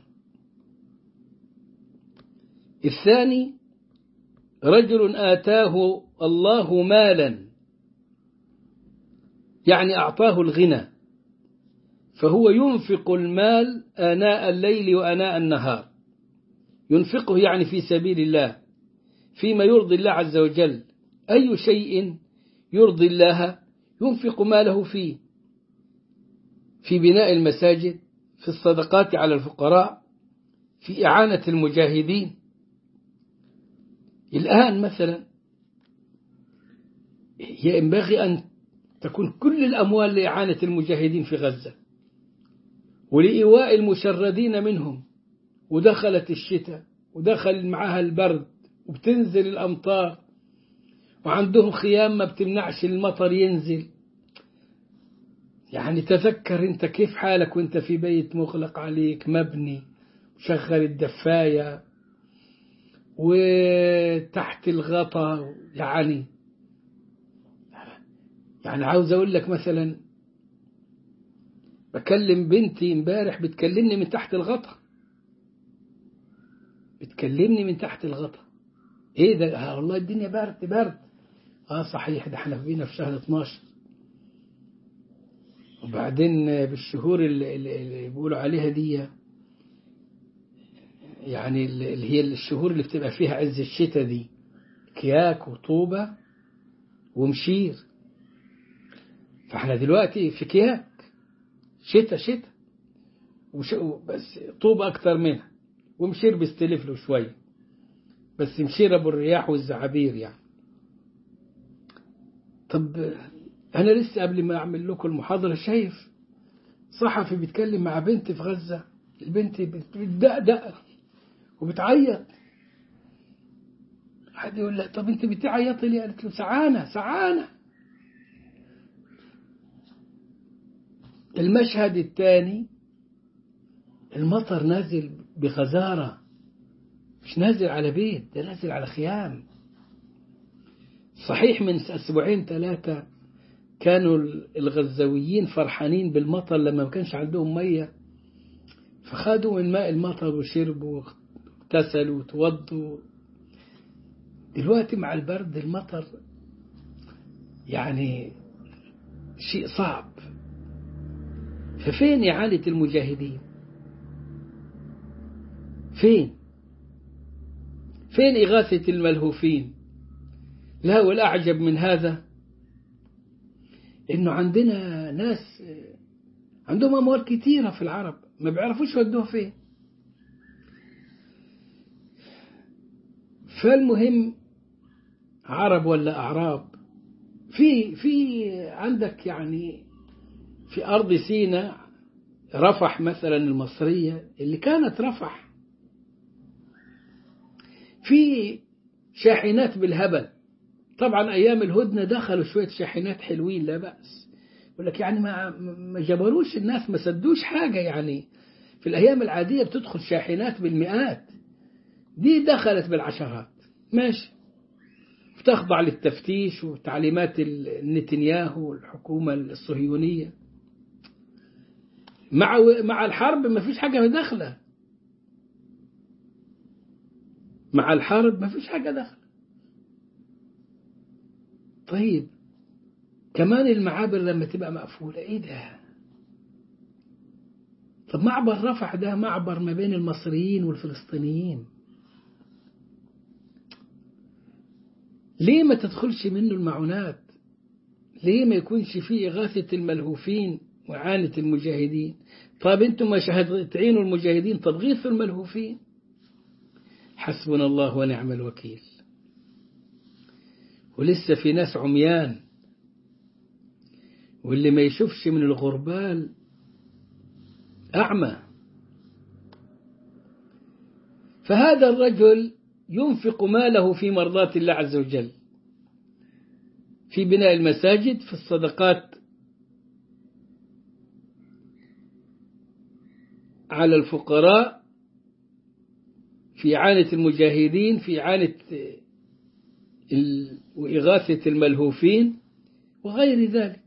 الثاني رجل آتاه الله مالا، يعني أعطاه الغنى، فهو ينفق المال آناء الليل وآناء النهار، ينفقه يعني في سبيل الله فيما يرضي الله عز وجل، أي شيء يرضي الله ينفق ماله فيه، في بناء المساجد، في الصدقات على الفقراء، في إعانة المجاهدين. الآن مثلا ينبغي أن تكون كل الأموال لإعانة المجاهدين في غزة ولإيواء المشردين منهم، ودخلت الشتاء ودخل معها البرد وبتنزل الأمطار وعندهم خيام ما بتمنعش المطر ينزل. يعني تذكر انت كيف حالك وانت في بيت مغلق عليك مبني وشغل الدفاية وتحت الغطاء. يعني عاوز اقول لك مثلا بكلم بنتي امبارح بتكلمني من تحت الغطاء، بتكلمني من تحت الغطاء. ايه ده؟ والله الدنيا برد. صحيح، ده احنا فينا في شهر 12، وبعدين بالشهور اللي بيقولوا عليها دي يعني اللي هي الشهور اللي بتبقى فيها عز الشتاء دي، كياك وطوبة ومشير. فاحنا دلوقتي في كياك، شتاء بس طوبة أكتر منها، ومشير بيستلف له شوية، بس مشير أبو الرياح والزعابير يعني. طب أنا لسه قبل ما أعمل لكم المحاضرة شايف صحفي بيتكلم مع بنت في غزة، البنت بتدقدق وبتعيط. حد يقول لها طب أنت بتعيطي ليه؟ قالت له سعانة. المشهد الثاني، المطر نازل بغزارة، مش نازل على بيت، ده نازل على خيام. صحيح من 2 3 كانوا الغزاويين فرحانين بالمطر لما ما كانش عندهم مية، فخدوا من ماء المطر وشربوا واغتسلوا وتوضوا. دلوقتي مع البرد المطر يعني شيء صعب. ففين إعانة المجاهدين؟ فين إغاثة الملهوفين؟ لا، والأعجب من هذا إنه عندنا ناس عندهم أموال كتيرة في العرب ما بيعرفوش يودوها فين. فالمهم عرب ولا أعراب، في عندك يعني في أرض سيناء، رفح مثلا المصرية اللي كانت رفح، في شاحنات بالهبل. طبعا أيام الهدنة دخلوا شوية شاحنات حلوين لا بأس، يقول لك يعني ما جبروش الناس، ما سدوش حاجة يعني. في الأيام العادية بتدخل شاحنات بالمئات، دي دخلت بالعشرات، ماشي، بتخضع للتفتيش وتعليمات نتنياهو والحكومة الصهيونية. مع الحرب ما فيش حاجة داخلة، مع الحرب ما فيش حاجة داخلة. طيب كمان المعابر لما تبقى مقفولة، ايه ده؟ طب معبر رفح ده معبر ما بين المصريين والفلسطينيين، ليه ما تدخلش منه المعونات؟ ليه ما يكونش فيه إغاثة الملهوفين وإعانة المجاهدين؟ طب انتم مش هتعينوا المجاهدين، طب غيثوا الملهوفين. حسبنا الله ونعم الوكيل. ولسه في ناس عميان، واللي ما يشوفش من الغربال أعمى. فهذا الرجل ينفق ماله في مرضاة الله عز وجل، في بناء المساجد، في الصدقات على الفقراء، في إعانة المجاهدين، في إعانة وإغاثة الملهوفين وغير ذلك.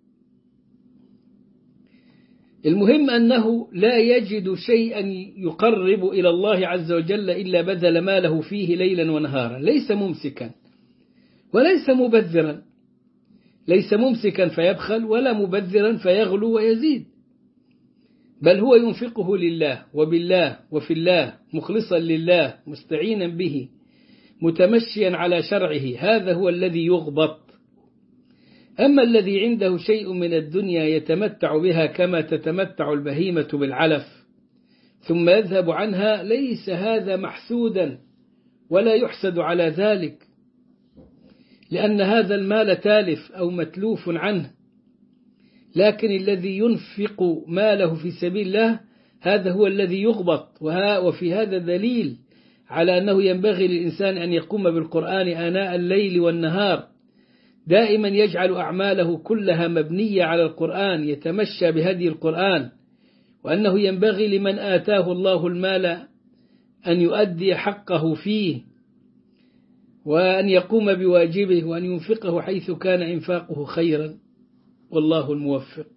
المهم أنه لا يجد شيئا يقرب إلى الله عز وجل إلا بذل ماله فيه ليلا ونهارا، ليس ممسكا وليس مبذرا، ليس ممسكا فيبخل ولا مبذرا فيغلو ويزيد، بل هو ينفقه لله وبالله وفي الله، مخلصا لله، مستعينا به، متمشيا على شرعه. هذا هو الذي يغبط. أما الذي عنده شيء من الدنيا يتمتع بها كما تتمتع البهيمة بالعلف ثم يذهب عنها، ليس هذا محسودا ولا يحسد على ذلك، لأن هذا المال تالف أو متلوف عنه. لكن الذي ينفق ماله في سبيل الله هذا هو الذي يغبط. وفي هذا دليل على أنه ينبغي للإنسان أن يقوم بالقرآن آناء الليل والنهار، دائما يجعل أعماله كلها مبنية على القرآن، يتمشى بهدي القرآن، وأنه ينبغي لمن آتاه الله المال أن يؤدي حقه فيه، وأن يقوم بواجبه، وأن ينفقه حيث كان إنفاقه خيرا، والله الموفق.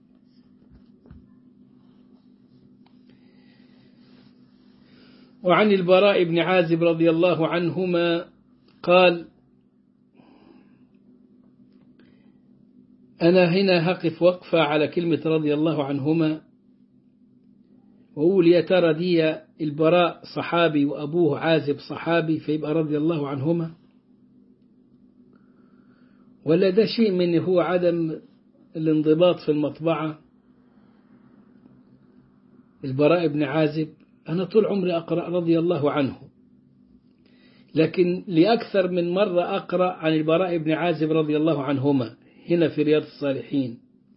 وعن البراء بن عازب رضي الله عنهما قال: أنا هنا هقف وقفة على كلمة رضي الله عنهما، وأقول يا ترى دي البراء صحابي وأبوه عازب صحابي فيبقى رضي الله عنهما، ولا ده شيء من هو عدم الانضباط في المطبعة؟ البراء بن عازب أنا طول عمري أقرأ رضي الله عنه، لكن لأكثر من مرة أقرأ عن البراء بن عازب رضي الله عنهما هنا في رياض الصالحين.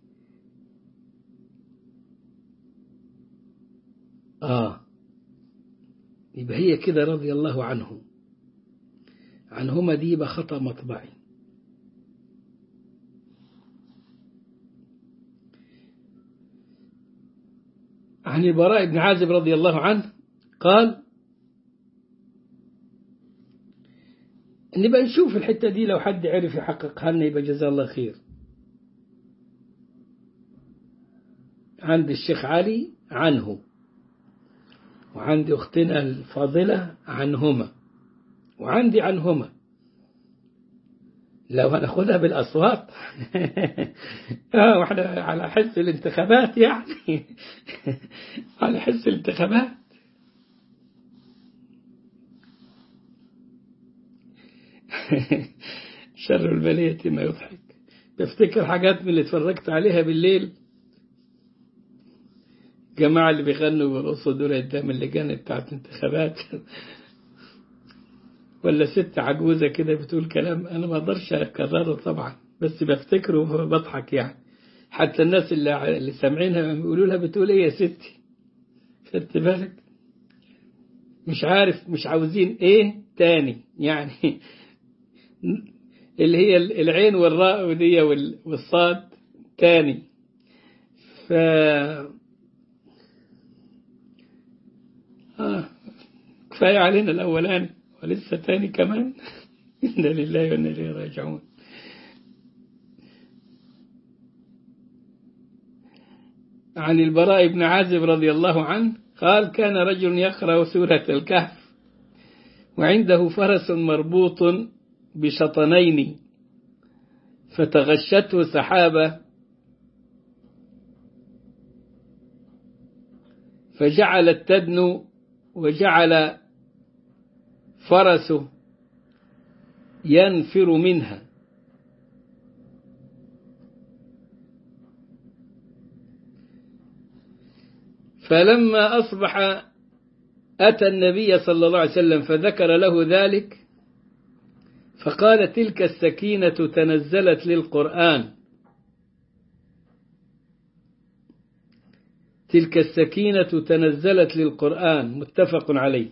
يبقى هي كده رضي الله عنهما دي يبقى خطأ مطبعي. عن البراء بن عازب رضي الله عنه قال، نبقى نشوف الحتة دي لو حد عرف يحققها لنا يبقى جزاه الله خير. عند الشيخ علي عنه، وعند أختنا الفاضلة عنهما، وعندي عنهما. لو هناخدها بالأصوات واحنا على حس الانتخابات يعني على حس الانتخابات. شر البلية ما يضحك. بفتكر حاجات من اللي اتفرجت عليها بالليل، جماعة اللي بيغنوا ويرقصوا دول قدام اللجان بتاعت انتخابات ولا ست عجوزة كده بتقول كلام أنا ما أقدرش أكرره طبعا، بس بفتكره وبضحك يعني. حتى الناس اللي سامعينها بيقولوا لها بتقول إيه يا ستي، خدت بالك؟ مش عارف، مش عاوزين إيه تاني يعني اللي هي العين والراء ودي والصاد تاني. كفاية علينا الأولاني ولسه تاني كمان إنا لله وإنا إليه راجعون. عن البراء بن عازب رضي الله عنه قال كان رجل يقرأ سورة الكهف وعنده فرس مربوط بشطنين فتغشته سحابة فجعلت تدنو وجعل فرسه ينفر منها فلما أصبح أتى النبي صلى الله عليه وسلم فذكر له ذلك فقال تلك السكينة تنزلت للقرآن، تلك السكينة تنزلت للقرآن، متفق عليه.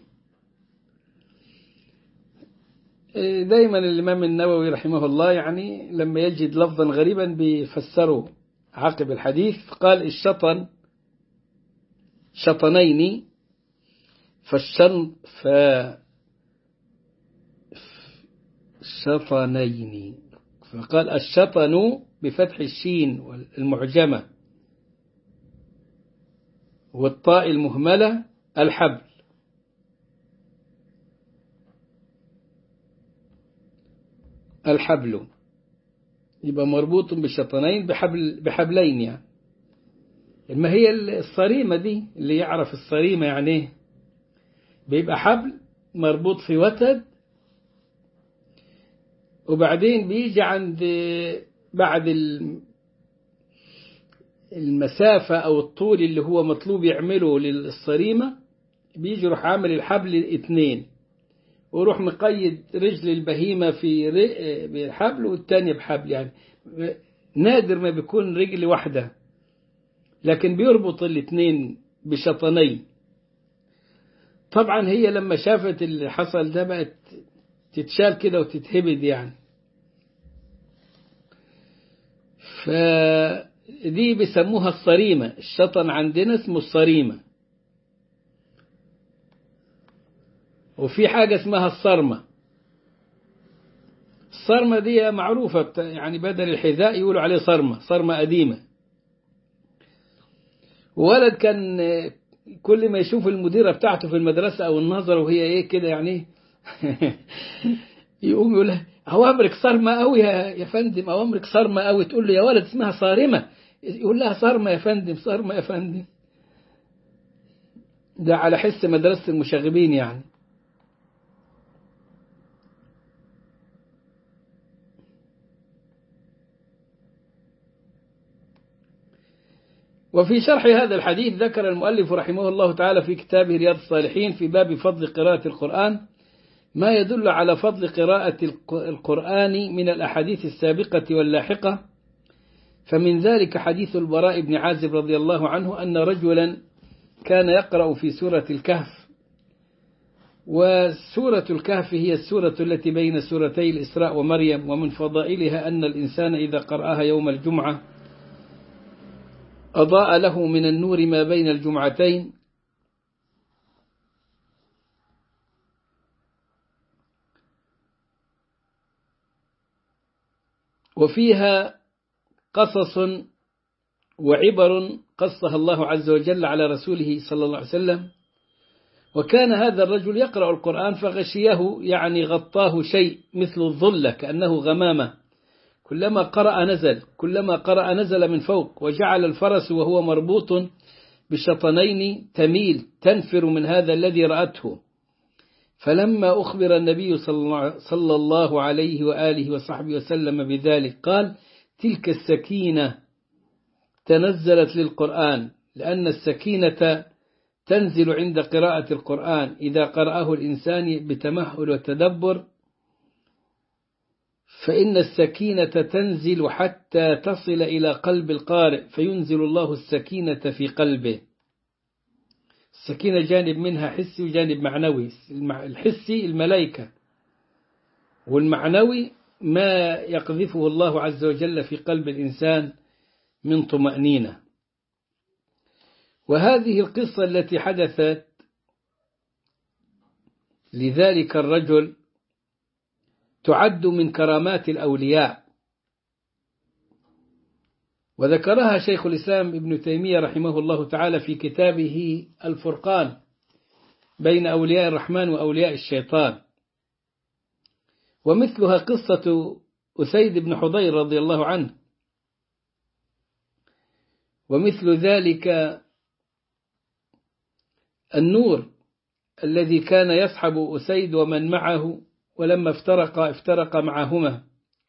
دايما الإمام النووي رحمه الله يعني لما يجد لفظا غريبا بيفسره عقب الحديث، قال الشطن شطنين شطنين، فقال الشطن بفتح الشين المعجمة والطاء المهملة الحبل، الحبل يبقى مربوط بشطنين بحبلين يعني. ما هي الصريمة دي اللي يعرف الصريمة يعني بيبقى حبل مربوط في وتد، وبعدين بيجي عند بعد المسافة أو الطول اللي هو مطلوب يعمله للصريمة بيجي يروح عامل الحبل 2 ويروح مقيد رجل البهيمة بحبل والتانية بحبل، يعني نادر ما بيكون رجل واحدة، لكن بيربط 2 بشطنين. طبعا هي لما شافت اللي حصل ده بقت تتشال كده وتتهبد يعني. فدي بيسموها الصريمة، الشطن عندنا اسمه الصريمة. وفي حاجة اسمها الصرمة. الصرمة دي معروفة يعني بدل الحذاء يقولوا عليه صرمة، صرمة قديمة. ولد كان كل ما يشوف المديرة بتاعته في المدرسة أو النظرة وهي إيه كده يعني يقوم يقول لها أوامرك صارمة قوي يا فندم، أوامرك صارمة قوي. تقول له يا ولد اسمها صارمة، يقول لها صارمة يا فندم، صارمة يا فندم. ده على حس مدرسة المشاغبين يعني. وفي شرح هذا الحديث ذكر المؤلف رحمه الله تعالى في كتابه رياض الصالحين في باب فضل قراءة القرآن ما يدل على فضل قراءة القرآن من الأحاديث السابقة واللاحقة. فمن ذلك حديث البراء بن عازب رضي الله عنه أن رجلا كان يقرأ في سورة الكهف، وسورة الكهف هي السورة التي بين سورتي الإسراء ومريم، ومن فضائلها أن الإنسان إذا قرأها يوم الجمعة أضاء له من النور ما بين الجمعتين، وفيها قصص وعبر قصها الله عز وجل على رسوله صلى الله عليه وسلم. وكان هذا الرجل يقرأ القرآن فغشيه، يعني غطاه شيء مثل الظلة كأنه غمامة، كلما قرأ نزل، كلما قرأ نزل من فوق، وجعل الفرس وهو مربوط بشطنين تميل تنفر من هذا الذي رأته. فلما أخبر النبي صلى الله عليه وآله وصحبه وسلم بذلك قال: تلك السكينة تنزلت للقرآن، لأن السكينة تنزل عند قراءة القرآن إذا قرأه الإنسان بتمهل وتدبر، فإن السكينة تنزل حتى تصل إلى قلب القارئ فينزل الله السكينة في قلبه. السكينة جانب منها حسي وجانب معنوي. الحسي الملائكة، والمعنوي ما يقذفه الله عز وجل في قلب الإنسان من طمأنينة. وهذه القصة التي حدثت لذلك الرجل تعد من كرامات الأولياء، وذكرها شيخ الإسلام ابن تيمية رحمه الله تعالى في كتابه الفرقان بين أولياء الرحمن وأولياء الشيطان. ومثلها قصة أسيد بن حضير رضي الله عنه، ومثل ذلك النور الذي كان يصحب أسيد ومن معه، ولما افترق معهما.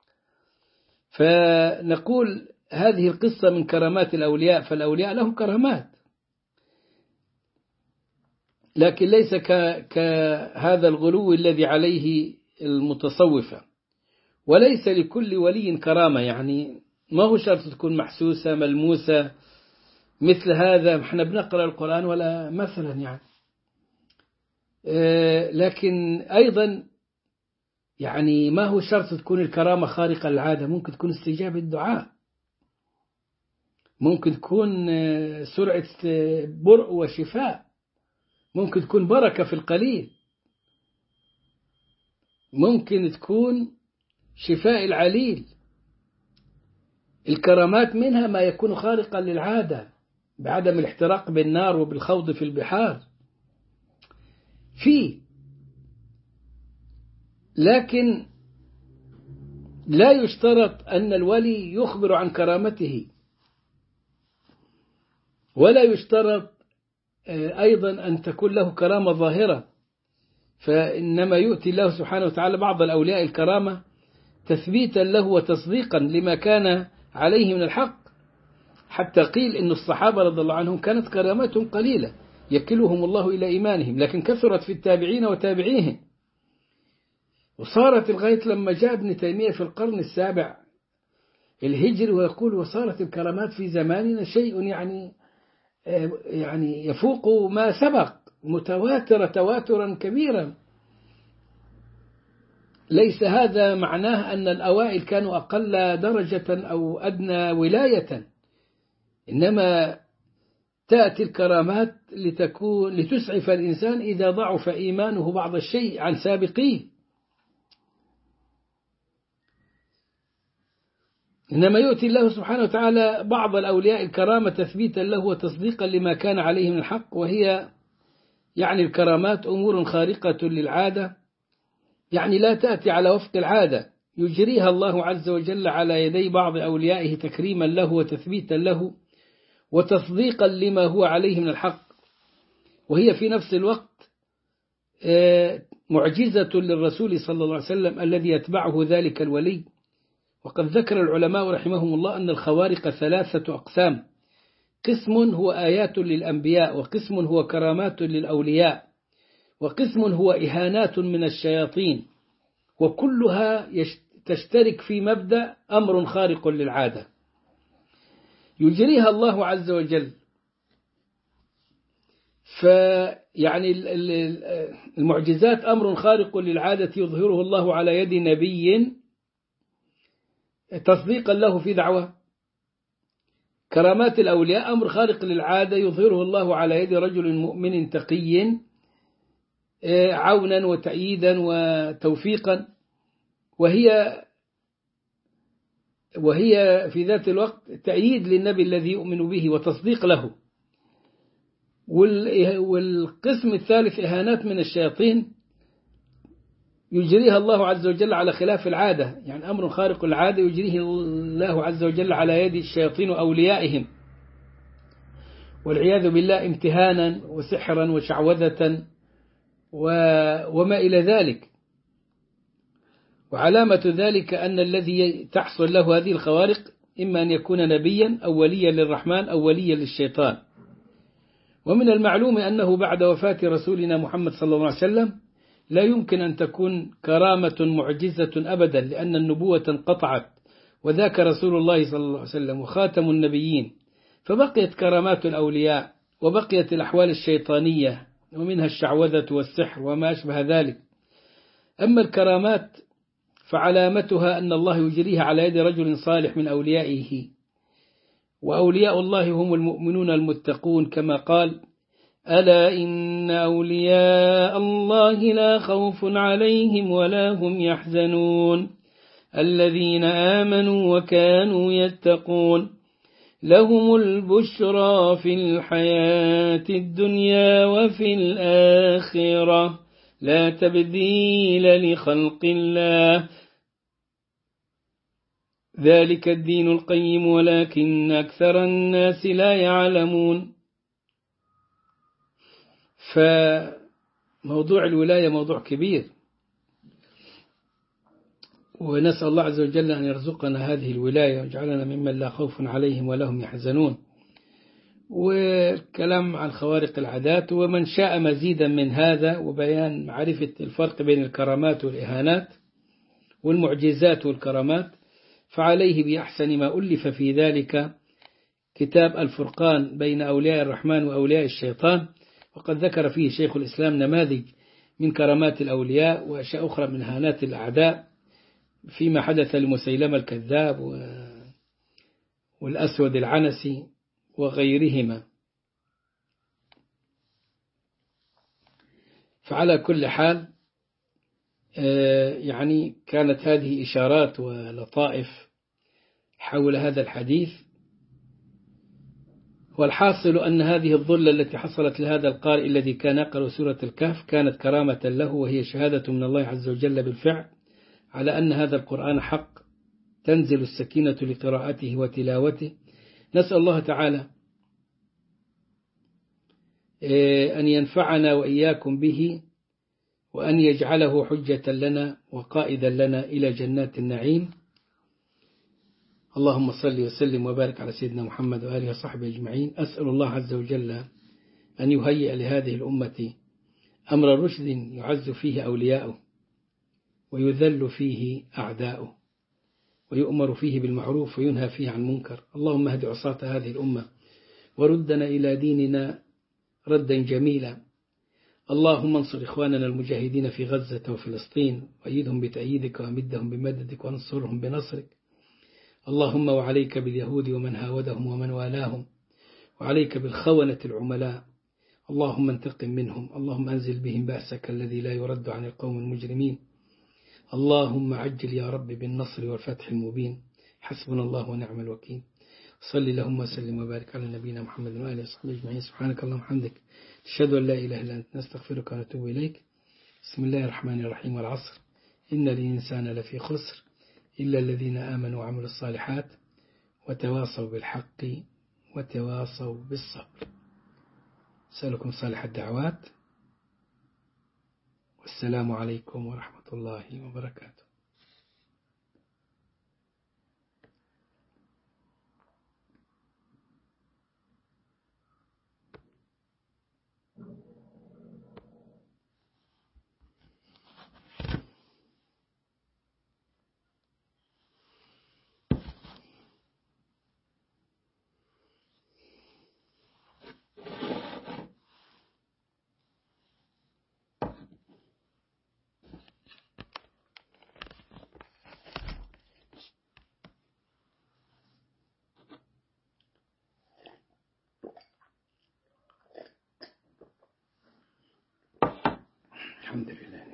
فنقول هذه القصة من كرامات الأولياء، فالأولياء لهم كرامات، لكن ليس كهذا الغلو الذي عليه المتصوفة. وليس لكل ولي كرامة، يعني ما هو شرط تكون محسوسة ملموسة مثل هذا. احنا بنقرأ القرآن ولا مثلا يعني، لكن أيضا يعني ما هو شرط تكون الكرامة خارقة للعادة. ممكن تكون استجابة الدعاء، ممكن تكون سرعة برء وشفاء، ممكن تكون بركة في القليل، ممكن تكون شفاء العليل. الكرامات منها ما يكون خارقا للعادة بعدم الاحتراق بالنار وبالخوض في البحار لكن لا يشترط أن الولي يخبر عن كرامته، ولا يشترط أيضا أن تكون له كرامة ظاهرة. فإنما يؤتي الله سبحانه وتعالى بعض الأولياء الكرامة تثبيتا له وتصديقا لما كان عليه من الحق، حتى قيل إن الصحابة رضي الله عنهم كانت كراماتهم قليلة يكلهم الله إلى إيمانهم، لكن كثرت في التابعين وتابعيهم، وصارت الغاية لما جاء ابن تيمية في القرن السابع الهجري ويقول: وصارت الكرامات في زماننا شيء يعني يفوق ما سبق، متواترة تواترا كبيرا. ليس هذا معناه أن الأوائل كانوا أقل درجة أو أدنى ولاية، إنما تأتي الكرامات لتسعف الإنسان إذا ضعف إيمانه بعض الشيء عن سابقيه. إنما يؤتي الله سبحانه وتعالى بعض الأولياء الكرامة تثبيتا له وتصديقا لما كان عليه من الحق، وهي يعني الكرامات أمور خارقة للعادة، يعني لا تأتي على وفق العادة، يجريها الله عز وجل على يدي بعض أوليائه تكريما له وتثبيتا له وتصديقا لما هو عليه من الحق. وهي في نفس الوقت معجزة للرسول صلى الله عليه وسلم الذي يتبعه ذلك الولي. وقد ذكر العلماء رحمهم الله أن الخوارق 3 أقسام: قسم هو آيات للأنبياء، وقسم هو كرامات للأولياء، وقسم هو إهانات من الشياطين، وكلها تشترك في مبدأ أمر خارق للعادة يجريها الله عز وجل. فيعني المعجزات أمر خارق للعادة يظهره الله على يد نبي تصديقا له في دعوة. كرامات الأولياء أمر خارق للعادة يظهره الله على يد رجل مؤمن تقي عونا وتأييدا وتوفيقا، وهي في ذات الوقت تأييد للنبي الذي يؤمن به وتصديق له. والقسم الثالث إهانات من الشياطين يجريها الله عز وجل على خلاف العادة، يعني أمر خارق العادة يجريه الله عز وجل على يد الشياطين وأوليائهم والعياذ بالله، امتهانا وسحرا وشعوذة وما إلى ذلك. وعلامة ذلك أن الذي تحصل له هذه الخوارق إما أن يكون نبيا أو وليا للرحمن أو وليا للشيطان. ومن المعلوم أنه بعد وفاة رسولنا محمد صلى الله عليه وسلم لا يمكن أن تكون كرامة معجزة أبدا، لأن النبوة انقطعت وذاك رسول الله صلى الله عليه وسلم وخاتم النبيين، فبقيت كرامات الأولياء وبقيت الأحوال الشيطانية ومنها الشعوذة والسحر وما أشبه ذلك. أما الكرامات فعلامتها أن الله يجريها على يد رجل صالح من أوليائه، وأولياء الله هم المؤمنون المتقون، كما قال: ألا إن أولياء الله لا خوف عليهم ولا هم يحزنون الذين آمنوا وكانوا يتقون لهم البشرى في الحياة الدنيا وفي الآخرة لا تبديل لخلق الله ذلك الدين القيم ولكن أكثر الناس لا يعلمون. فموضوع الولاية موضوع كبير، ونسأل الله عز وجل أن يرزقنا هذه الولاية ويجعلنا ممن لا خوف عليهم ولا هم يحزنون. وكلام عن خوارق العادات، ومن شاء مزيدا من هذا وبيان معرفة الفرق بين الكرامات والإهانات والمعجزات والكرامات فعليه بأحسن ما ألف في ذلك كتاب الفرقان بين أولياء الرحمن وأولياء الشيطان، وقد ذكر فيه شيخ الإسلام نماذج من كرامات الأولياء وأشياء أخرى من إهانات الأعداء فيما حدث لمسيلمة الكذاب والأسود العنسي وغيرهما. فعلى كل حال يعني كانت هذه إشارات ولطائف حول هذا الحديث. والحاصل أن هذه الظلة التي حصلت لهذا القارئ الذي كان يقرأ سورة الكهف كانت كرامة له، وهي شهادة من الله عز وجل بالفعل على أن هذا القرآن حق، تنزل السكينة لقراءته وتلاوته. نسأل الله تعالى أن ينفعنا وإياكم به، وأن يجعله حجة لنا وقائدا لنا إلى جنات النعيم. اللهم صل وسلم وبارك على سيدنا محمد وآله وصحبه أجمعين. أسأل الله عز وجل أن يهيئ لهذه الأمة أمر رشد يعز فيه أولياؤه ويذل فيه أعداؤه ويؤمر فيه بالمعروف وينهى فيه عن منكر. اللهم اهد عصاة هذه الأمة وردنا إلى ديننا ردا جميلا. اللهم انصر إخواننا المجاهدين في غزة وفلسطين وأيدهم بتأييدك وأمدهم بمددك وانصرهم بنصرك. اللهم وعليك باليهود ومن هاودهم ومن والاهم، وعليك بالخونة العملاء. اللهم انتقم منهم، اللهم أنزل بهم بأسك الذي لا يرد عن القوم المجرمين. اللهم عجل يا رب بالنصر والفتح المبين. حسبنا الله ونعم الوكيل. صلي اللهم وسلم وبارك على نبينا محمد وآله وصحبه أجمعين. سبحانك اللهم وبحمدك، أشهد أن لا إله إلا أنت، نستغفرك ونتوب إليك. بسم الله الرحمن الرحيم. والعصر إن الإنسان لفي خسر إلا الذين آمنوا وعملوا الصالحات وتواصوا بالحق وتواصوا بالصبر. أسألكم صالح الدعوات، والسلام عليكم ورحمة الله وبركاته. الحمد لله.